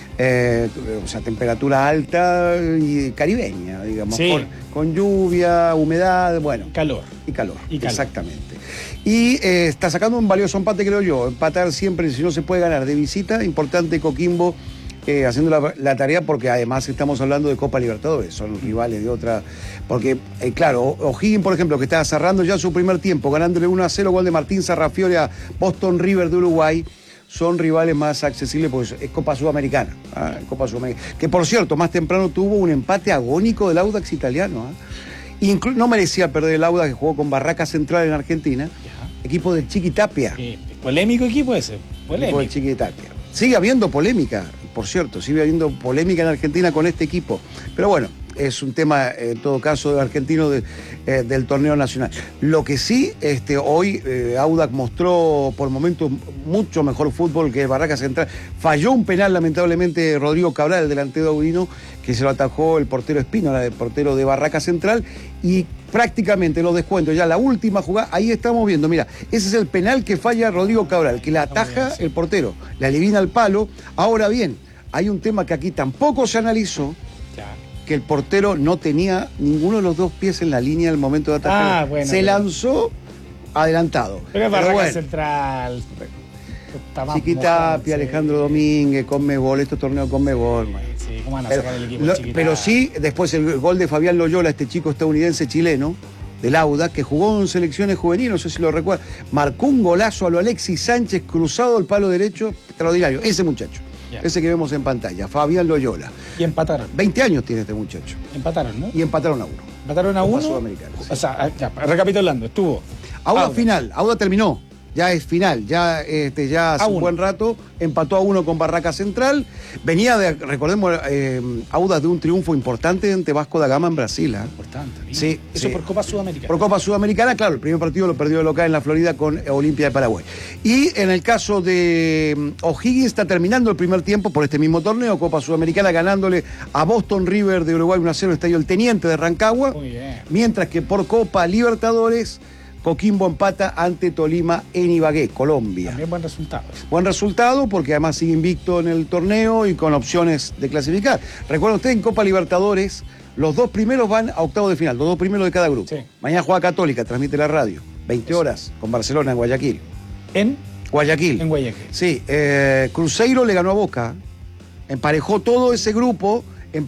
[SPEAKER 8] Temperatura alta y caribeña, digamos, sí. con lluvia, humedad, bueno.
[SPEAKER 16] Calor.
[SPEAKER 8] Y calor. Exactamente. Y está sacando un valioso empate, creo yo. Empatar siempre, si no se puede ganar de visita. Importante Coquimbo haciendo la tarea, porque además estamos hablando de Copa Libertadores. Son rivales de otra... Porque, claro, O'Higgins, por ejemplo, que está cerrando ya su primer tiempo, ganándole 1-0, gol de Martín Sarrafiore a Boston River de Uruguay. Son rivales más accesibles porque es Copa Sudamericana. Copa Sudamericana. Que, por cierto, más temprano tuvo un empate agónico del Audax italiano. No merecía perder el Audax, que jugó con Barraca Central en Argentina. Equipo del Chiqui Tapia.
[SPEAKER 16] Polémico equipo ese. Polémico.
[SPEAKER 8] Equipo del Chiqui Tapia. Sigue habiendo polémica, por cierto. Sigue habiendo polémica en Argentina con este equipo. Pero bueno, es un tema, en todo caso, argentino del torneo nacional. Lo que sí, hoy Audax mostró por momentos mucho mejor fútbol que Barraca Central. Falló un penal, lamentablemente, Rodrigo Cabral, el delantero audino, que se lo atajó el portero Espínola, el portero de Barraca Central, y prácticamente los descuentos, ya la última jugada, ahí estamos viendo, mira, ese es el penal que falla Rodrigo Cabral, que le ataja el portero, le adivina el palo. Ahora bien, hay un tema que aquí tampoco se analizó, que el portero no tenía ninguno de los dos pies en la línea al momento de atacar. Se lanzó adelantado.
[SPEAKER 16] Pero Barraca Central.
[SPEAKER 8] Chiquitapia, Alejandro Domínguez, Conmebol, estos torneos Conmebol.
[SPEAKER 16] Sí, ¿cómo van a sacar el equipo Chiquitapia?
[SPEAKER 8] Pero sí, después el gol de Fabián Loyola, este chico estadounidense chileno, del Audax, que jugó en selecciones juveniles, no sé si lo recuerdan, marcó un golazo a lo Alexis Sánchez, cruzado al palo derecho, extraordinario. Ese muchacho. Ese que vemos en pantalla, Fabián Loyola.
[SPEAKER 16] Y empataron.
[SPEAKER 8] 20 años tiene este muchacho.
[SPEAKER 16] Empataron, ¿no?
[SPEAKER 8] Y empataron a 1.
[SPEAKER 16] ¿Empataron a 1?
[SPEAKER 8] Sudamericana.
[SPEAKER 16] O sea, recapitulando, estuvo.
[SPEAKER 8] Audax final, Audax terminó. Ya es final, ya hace un buen rato, empató a 1 con Barraca Central. Venía recordemos, Audax de un triunfo importante ante Vasco da Gama en Brasil.
[SPEAKER 16] Importante.
[SPEAKER 8] Sí,
[SPEAKER 16] eso por Copa Sudamericana.
[SPEAKER 8] Por Copa Sudamericana, claro, el primer partido lo perdió de local en la Florida con Olimpia de Paraguay. Y en el caso de O'Higgins, está terminando el primer tiempo por este mismo torneo, Copa Sudamericana, ganándole a Boston River de Uruguay 1-0 en el Estadio El Teniente de Rancagua.
[SPEAKER 16] Muy bien.
[SPEAKER 8] Mientras que por Copa Libertadores, Coquimbo empata ante Tolima en Ibagué, Colombia.
[SPEAKER 16] También buen resultado.
[SPEAKER 8] Buen resultado porque además sigue invicto en el torneo y con opciones de clasificar. Recuerda usted, en Copa Libertadores, los dos primeros van a octavos de final, los dos primeros de cada grupo. Sí. Mañana juega Católica, transmite la radio, 20 horas, con Barcelona en Guayaquil.
[SPEAKER 16] ¿En?
[SPEAKER 8] Guayaquil.
[SPEAKER 16] En Guayaquil.
[SPEAKER 8] Sí, Cruzeiro le ganó a Boca, emparejó todo ese grupo,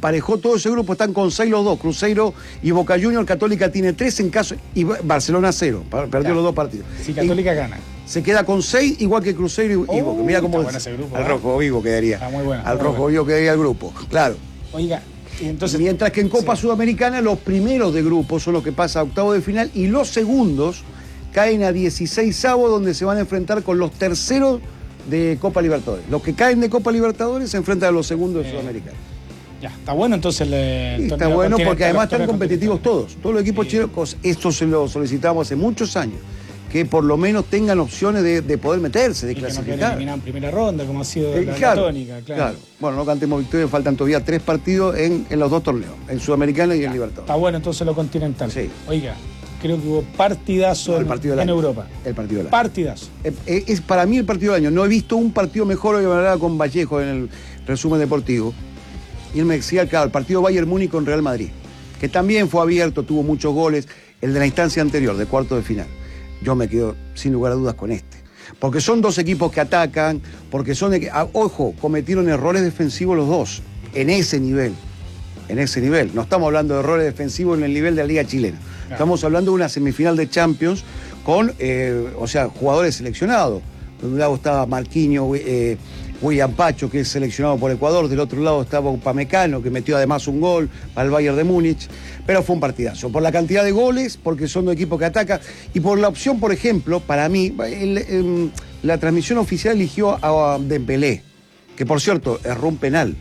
[SPEAKER 8] están con 6 los dos, Cruzeiro y Boca Juniors. Católica tiene 3 en caso, y Barcelona 0, perdió los dos partidos.
[SPEAKER 16] Si Católica gana.
[SPEAKER 8] Se queda con 6, igual que Cruzeiro y Boca. Mira cómo
[SPEAKER 16] ese grupo,
[SPEAKER 8] al rojo vivo quedaría.
[SPEAKER 16] Está muy bueno.
[SPEAKER 8] Al rojo vivo quedaría el grupo, claro.
[SPEAKER 16] Oiga, entonces...
[SPEAKER 8] Mientras que en Copa Sudamericana los primeros de grupo son los que pasan a octavos de final y los segundos caen a 16avos, donde se van a enfrentar con los terceros de Copa Libertadores. Los que caen de Copa Libertadores se enfrentan a los segundos de Sudamericana.
[SPEAKER 16] Ya, está bueno entonces
[SPEAKER 8] está bueno porque además están competitivos todos los equipos chilenos. Esto se lo solicitamos hace muchos años, que por lo menos tengan opciones de poder meterse, de
[SPEAKER 16] y
[SPEAKER 8] clasificar.
[SPEAKER 16] Que no queden eliminados en primera ronda, como ha sido la
[SPEAKER 8] claro,
[SPEAKER 16] tónica, claro.
[SPEAKER 8] Bueno, no cantemos victoria, faltan todavía 3 partidos en los 2 torneos, en Sudamericana y en Libertadores.
[SPEAKER 16] Está bueno entonces lo continental.
[SPEAKER 8] Sí.
[SPEAKER 16] Oiga, creo que hubo partidazo en Europa.
[SPEAKER 8] El partido del año.
[SPEAKER 16] Partidazo.
[SPEAKER 8] Es para mí el partido del año. No he visto un partido mejor. Hoy hablaba con Vallejo en el resumen deportivo. Y él me decía, claro, el partido Bayern Múnich con Real Madrid, que también fue abierto, tuvo muchos goles. El de la instancia anterior, de cuarto de final. Yo me quedo sin lugar a dudas con este. Porque son 2 equipos que atacan, porque ojo, cometieron errores defensivos los 2, en ese nivel. En ese nivel. No estamos hablando de errores defensivos en el nivel de la Liga Chilena. Claro. Estamos hablando de una semifinal de Champions con, jugadores seleccionados. De un lado estaba Marquinhos, William Pacho, que es seleccionado por Ecuador. Del otro lado estaba Upamecano, que metió además un gol para el Bayern de Múnich. Pero fue un partidazo. Por la cantidad de goles, porque son 2 equipos que atacan. Y por la opción, por ejemplo, para mí, la transmisión oficial eligió a Dembélé, que por cierto, erró un penal.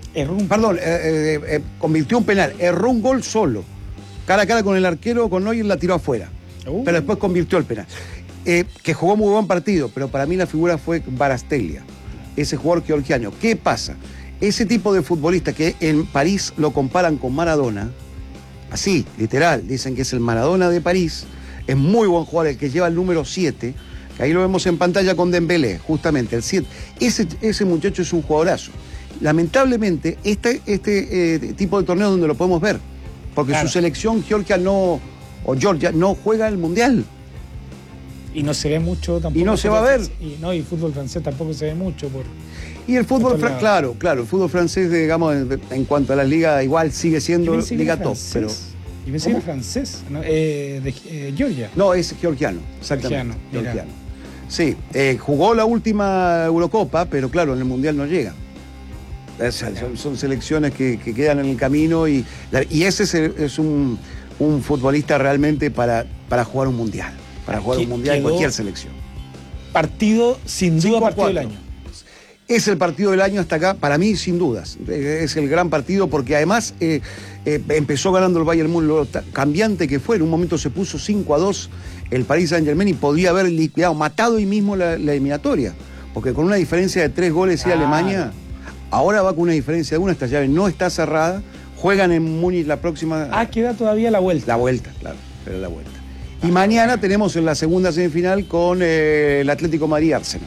[SPEAKER 8] Convirtió un penal. Erró un gol solo. Cara a cara con el arquero, con Neuer, la tiró afuera. Pero después convirtió el penal. Que jugó muy buen partido, pero para mí la figura fue Kvaratskhelia, ese jugador georgiano. ¿Qué pasa? Ese tipo de futbolista que en París lo comparan con Maradona, así, literal, dicen que es el Maradona de París, es muy buen jugador, el que lleva el número 7, que ahí lo vemos en pantalla con Dembélé, justamente, el 7. Ese muchacho es un jugadorazo. Lamentablemente, este tipo de torneos donde lo podemos ver, porque su selección Georgia no juega el Mundial.
[SPEAKER 16] Y no se ve mucho tampoco.
[SPEAKER 8] Y no se va a ver.
[SPEAKER 16] Y fútbol francés tampoco se ve mucho.
[SPEAKER 8] Y el fútbol francés, claro, el fútbol francés, digamos, en cuanto a la liga, igual sigue siendo liga top. Pero,
[SPEAKER 16] ¿y pensé que era francés? ¿No? ¿De Georgia?
[SPEAKER 8] No, es georgiano, exactamente. Georgiano. Sí, jugó la última Eurocopa, pero claro, en el Mundial no llega. Son selecciones que quedan en el camino y ese es un futbolista realmente para jugar un Mundial. Para jugar un Mundial en cualquier selección.
[SPEAKER 16] Partido, sin duda, partido del año.
[SPEAKER 8] Es el partido del año hasta acá, para mí, sin dudas. Es el gran partido porque además empezó ganando el Bayern Múnich, lo cambiante que fue. En un momento se puso 5-2 el Paris Saint-Germain y podía haber liquidado, matado ahí mismo la eliminatoria. Porque con una diferencia de 3 goles y Alemania, ahora va con una diferencia de 1, esta llave no está cerrada. Juegan en Múnich la próxima...
[SPEAKER 16] queda todavía la vuelta.
[SPEAKER 8] La vuelta, claro, pero la vuelta. Y mañana tenemos en la segunda semifinal con el Atlético Madrid-Arsenal.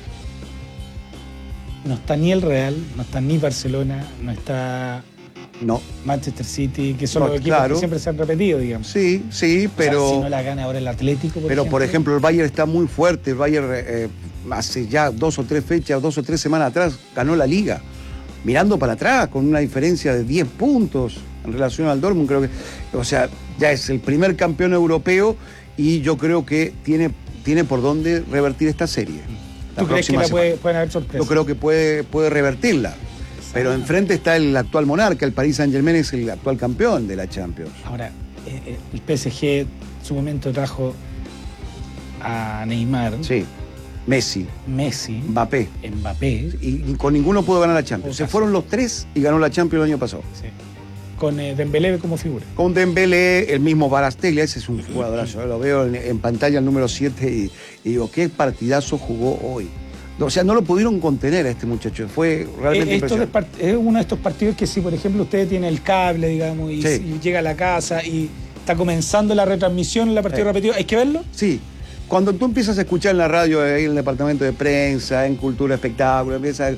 [SPEAKER 16] No está ni el Real, no está ni Barcelona, no está Manchester City, que son los equipos que siempre se han repetido, digamos.
[SPEAKER 8] Sí, pero...
[SPEAKER 16] O sea, si no la gana ahora el Atlético,
[SPEAKER 8] por ejemplo, el Bayern está muy fuerte. El Bayern hace ya 2 o 3 fechas, 2 o 3 semanas atrás, ganó la Liga. Mirando para atrás, con una diferencia de 10 puntos en relación al Dortmund, creo que... O sea, ya es el primer campeón europeo y yo creo que tiene por dónde revertir esta serie.
[SPEAKER 16] ¿Tú crees que pueden haber sorpresas?
[SPEAKER 8] Yo creo que puede revertirla. Pero enfrente está el actual monarca, el Paris Saint-Germain es el actual campeón de la Champions.
[SPEAKER 16] Ahora, el PSG en su momento trajo a Neymar.
[SPEAKER 8] Sí. Messi. Mbappé. Y con ninguno pudo ganar la Champions. Se fueron los 3 y ganó la Champions el año pasado.
[SPEAKER 16] Sí. Con Dembélé como figura.
[SPEAKER 8] Con Dembélé, el mismo Kvaratskhelia, ese es un jugadorazo. Lo veo en pantalla el número 7 y digo, qué partidazo jugó hoy. O sea, no lo pudieron contener a este muchacho. Fue realmente impresionante.
[SPEAKER 16] Es uno de estos partidos que si, por ejemplo, usted tiene el cable, digamos, y llega a la casa y está comenzando la retransmisión en la partida repetida, ¿hay que verlo?
[SPEAKER 8] Sí. Cuando tú empiezas a escuchar en la radio, ahí en el departamento de prensa, en Cultura Espectáculo, empiezas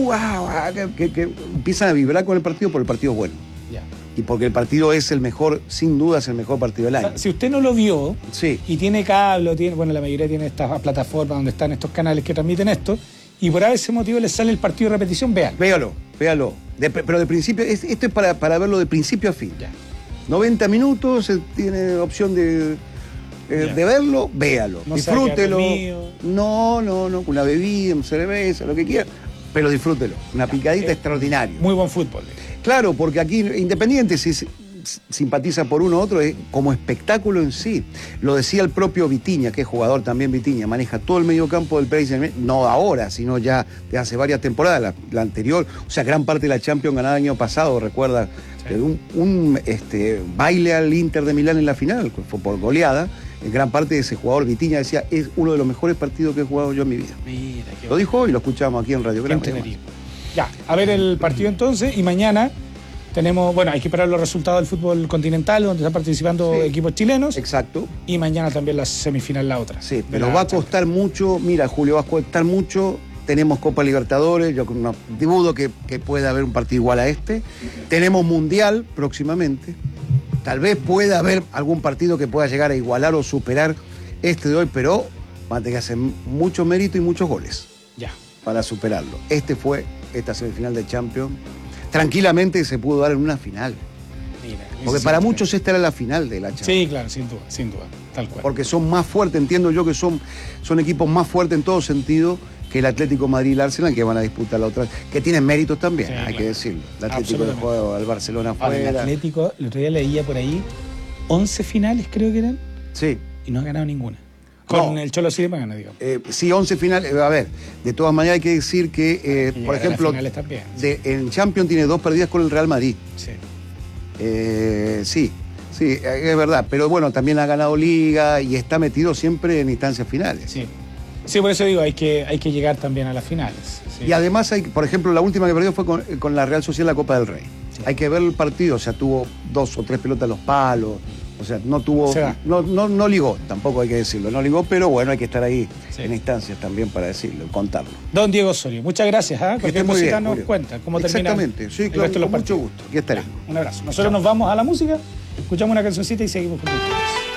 [SPEAKER 8] que empiezan a vibrar con el partido porque el partido es bueno.
[SPEAKER 16] Ya.
[SPEAKER 8] Y porque el partido es el mejor, sin duda es el mejor partido del año.
[SPEAKER 16] O sea, si usted no lo vio y tiene cable, la mayoría tiene estas plataformas donde están estos canales que transmiten esto, y por ese motivo le sale el partido de repetición, véalo.
[SPEAKER 8] Véalo. Pero de principio, esto es para verlo de principio a fin. Ya. 90 minutos, tiene opción de verlo, véalo.
[SPEAKER 16] No
[SPEAKER 8] disfrútelo. No, una bebida, una cerveza, lo que quiera. Pero disfrútelo. Una picadita extraordinaria.
[SPEAKER 16] Muy buen fútbol.
[SPEAKER 8] Claro, porque aquí, independiente si simpatiza por uno u otro, es como espectáculo en sí. Lo decía el propio Vitinha, que es jugador también Vitinha, maneja todo el mediocampo del Paris Saint-Germain, no ahora, sino ya de hace varias temporadas, la anterior, o sea, gran parte de la Champions ganada el año pasado, recuerda, un baile al Inter de Milán en la final, fue por goleada, en gran parte de ese jugador. Vitiña decía, es uno de los mejores partidos que he jugado yo en mi vida.
[SPEAKER 16] Mira,
[SPEAKER 8] lo dijo hoy, lo escuchamos aquí en Radio Grama.
[SPEAKER 16] Ya, a ver el partido entonces, y mañana tenemos, bueno, hay que esperar los resultados del fútbol continental, donde están participando equipos chilenos.
[SPEAKER 8] Exacto.
[SPEAKER 16] Y mañana también la semifinal, la otra.
[SPEAKER 8] Sí, pero va a costar mucho, mira, Julio, va a costar mucho. Tenemos Copa Libertadores, yo no dudo que pueda haber un partido igual a este. Tenemos Mundial próximamente. Tal vez pueda haber algún partido que pueda llegar a igualar o superar este de hoy, pero va a tener que hacer mucho mérito y muchos goles.
[SPEAKER 16] Ya.
[SPEAKER 8] Para superarlo. Esta semifinal de Champions, tranquilamente se pudo dar en una final.
[SPEAKER 16] Mira,
[SPEAKER 8] porque para muchos esta era la final de la Champions.
[SPEAKER 16] Sí, claro, sin duda, tal cual.
[SPEAKER 8] Porque son más fuertes, entiendo yo que son equipos más fuertes en todo sentido que el Atlético Madrid y el Arsenal, que van a disputar la otra, que tienen méritos también, hay que decirlo. El Atlético dejó al Barcelona fuera.
[SPEAKER 16] El Atlético, el otro día leía por ahí, 11 finales creo que eran.
[SPEAKER 8] Sí.
[SPEAKER 16] Y no ha ganado ninguna. Con el Cholo Silemana, digamos.
[SPEAKER 8] Sí, 11 finales. A ver, de todas maneras hay que decir que, por ejemplo, en Champions tiene 2 perdidas con el Real Madrid.
[SPEAKER 16] Sí.
[SPEAKER 8] Sí, es verdad. Pero bueno, también ha ganado Liga y está metido siempre en instancias finales.
[SPEAKER 16] Sí, por eso digo, hay que llegar también a las finales. Sí.
[SPEAKER 8] Y además, por ejemplo, la última que perdió fue con la Real Sociedad en la Copa del Rey. Sí. Hay que ver el partido, o sea, tuvo 2 o 3 pelotas a los palos. O sea, no tuvo, no ligó, tampoco hay que decirlo, no ligó, pero bueno, hay que estar ahí en instancias también para decirlo, contarlo.
[SPEAKER 16] Don Diego Osorio, muchas gracias. Cualquier cosita nos
[SPEAKER 8] Julio.
[SPEAKER 16] cuenta cómo termina.
[SPEAKER 8] Exactamente, sí, claro, con mucho gusto. Aquí estaremos.
[SPEAKER 16] Un abrazo. Nosotros nos vamos a la música, escuchamos una cancioncita y seguimos con ustedes.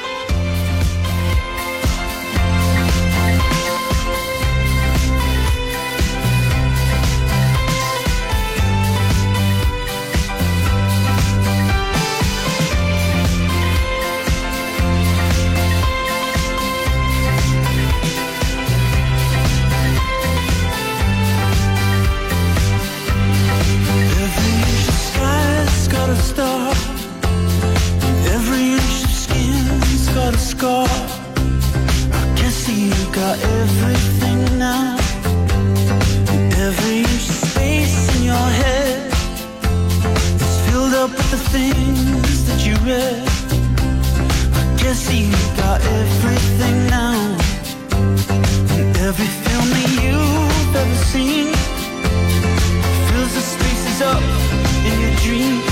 [SPEAKER 15] Every film that you've ever seen fills the spaces up in your dreams.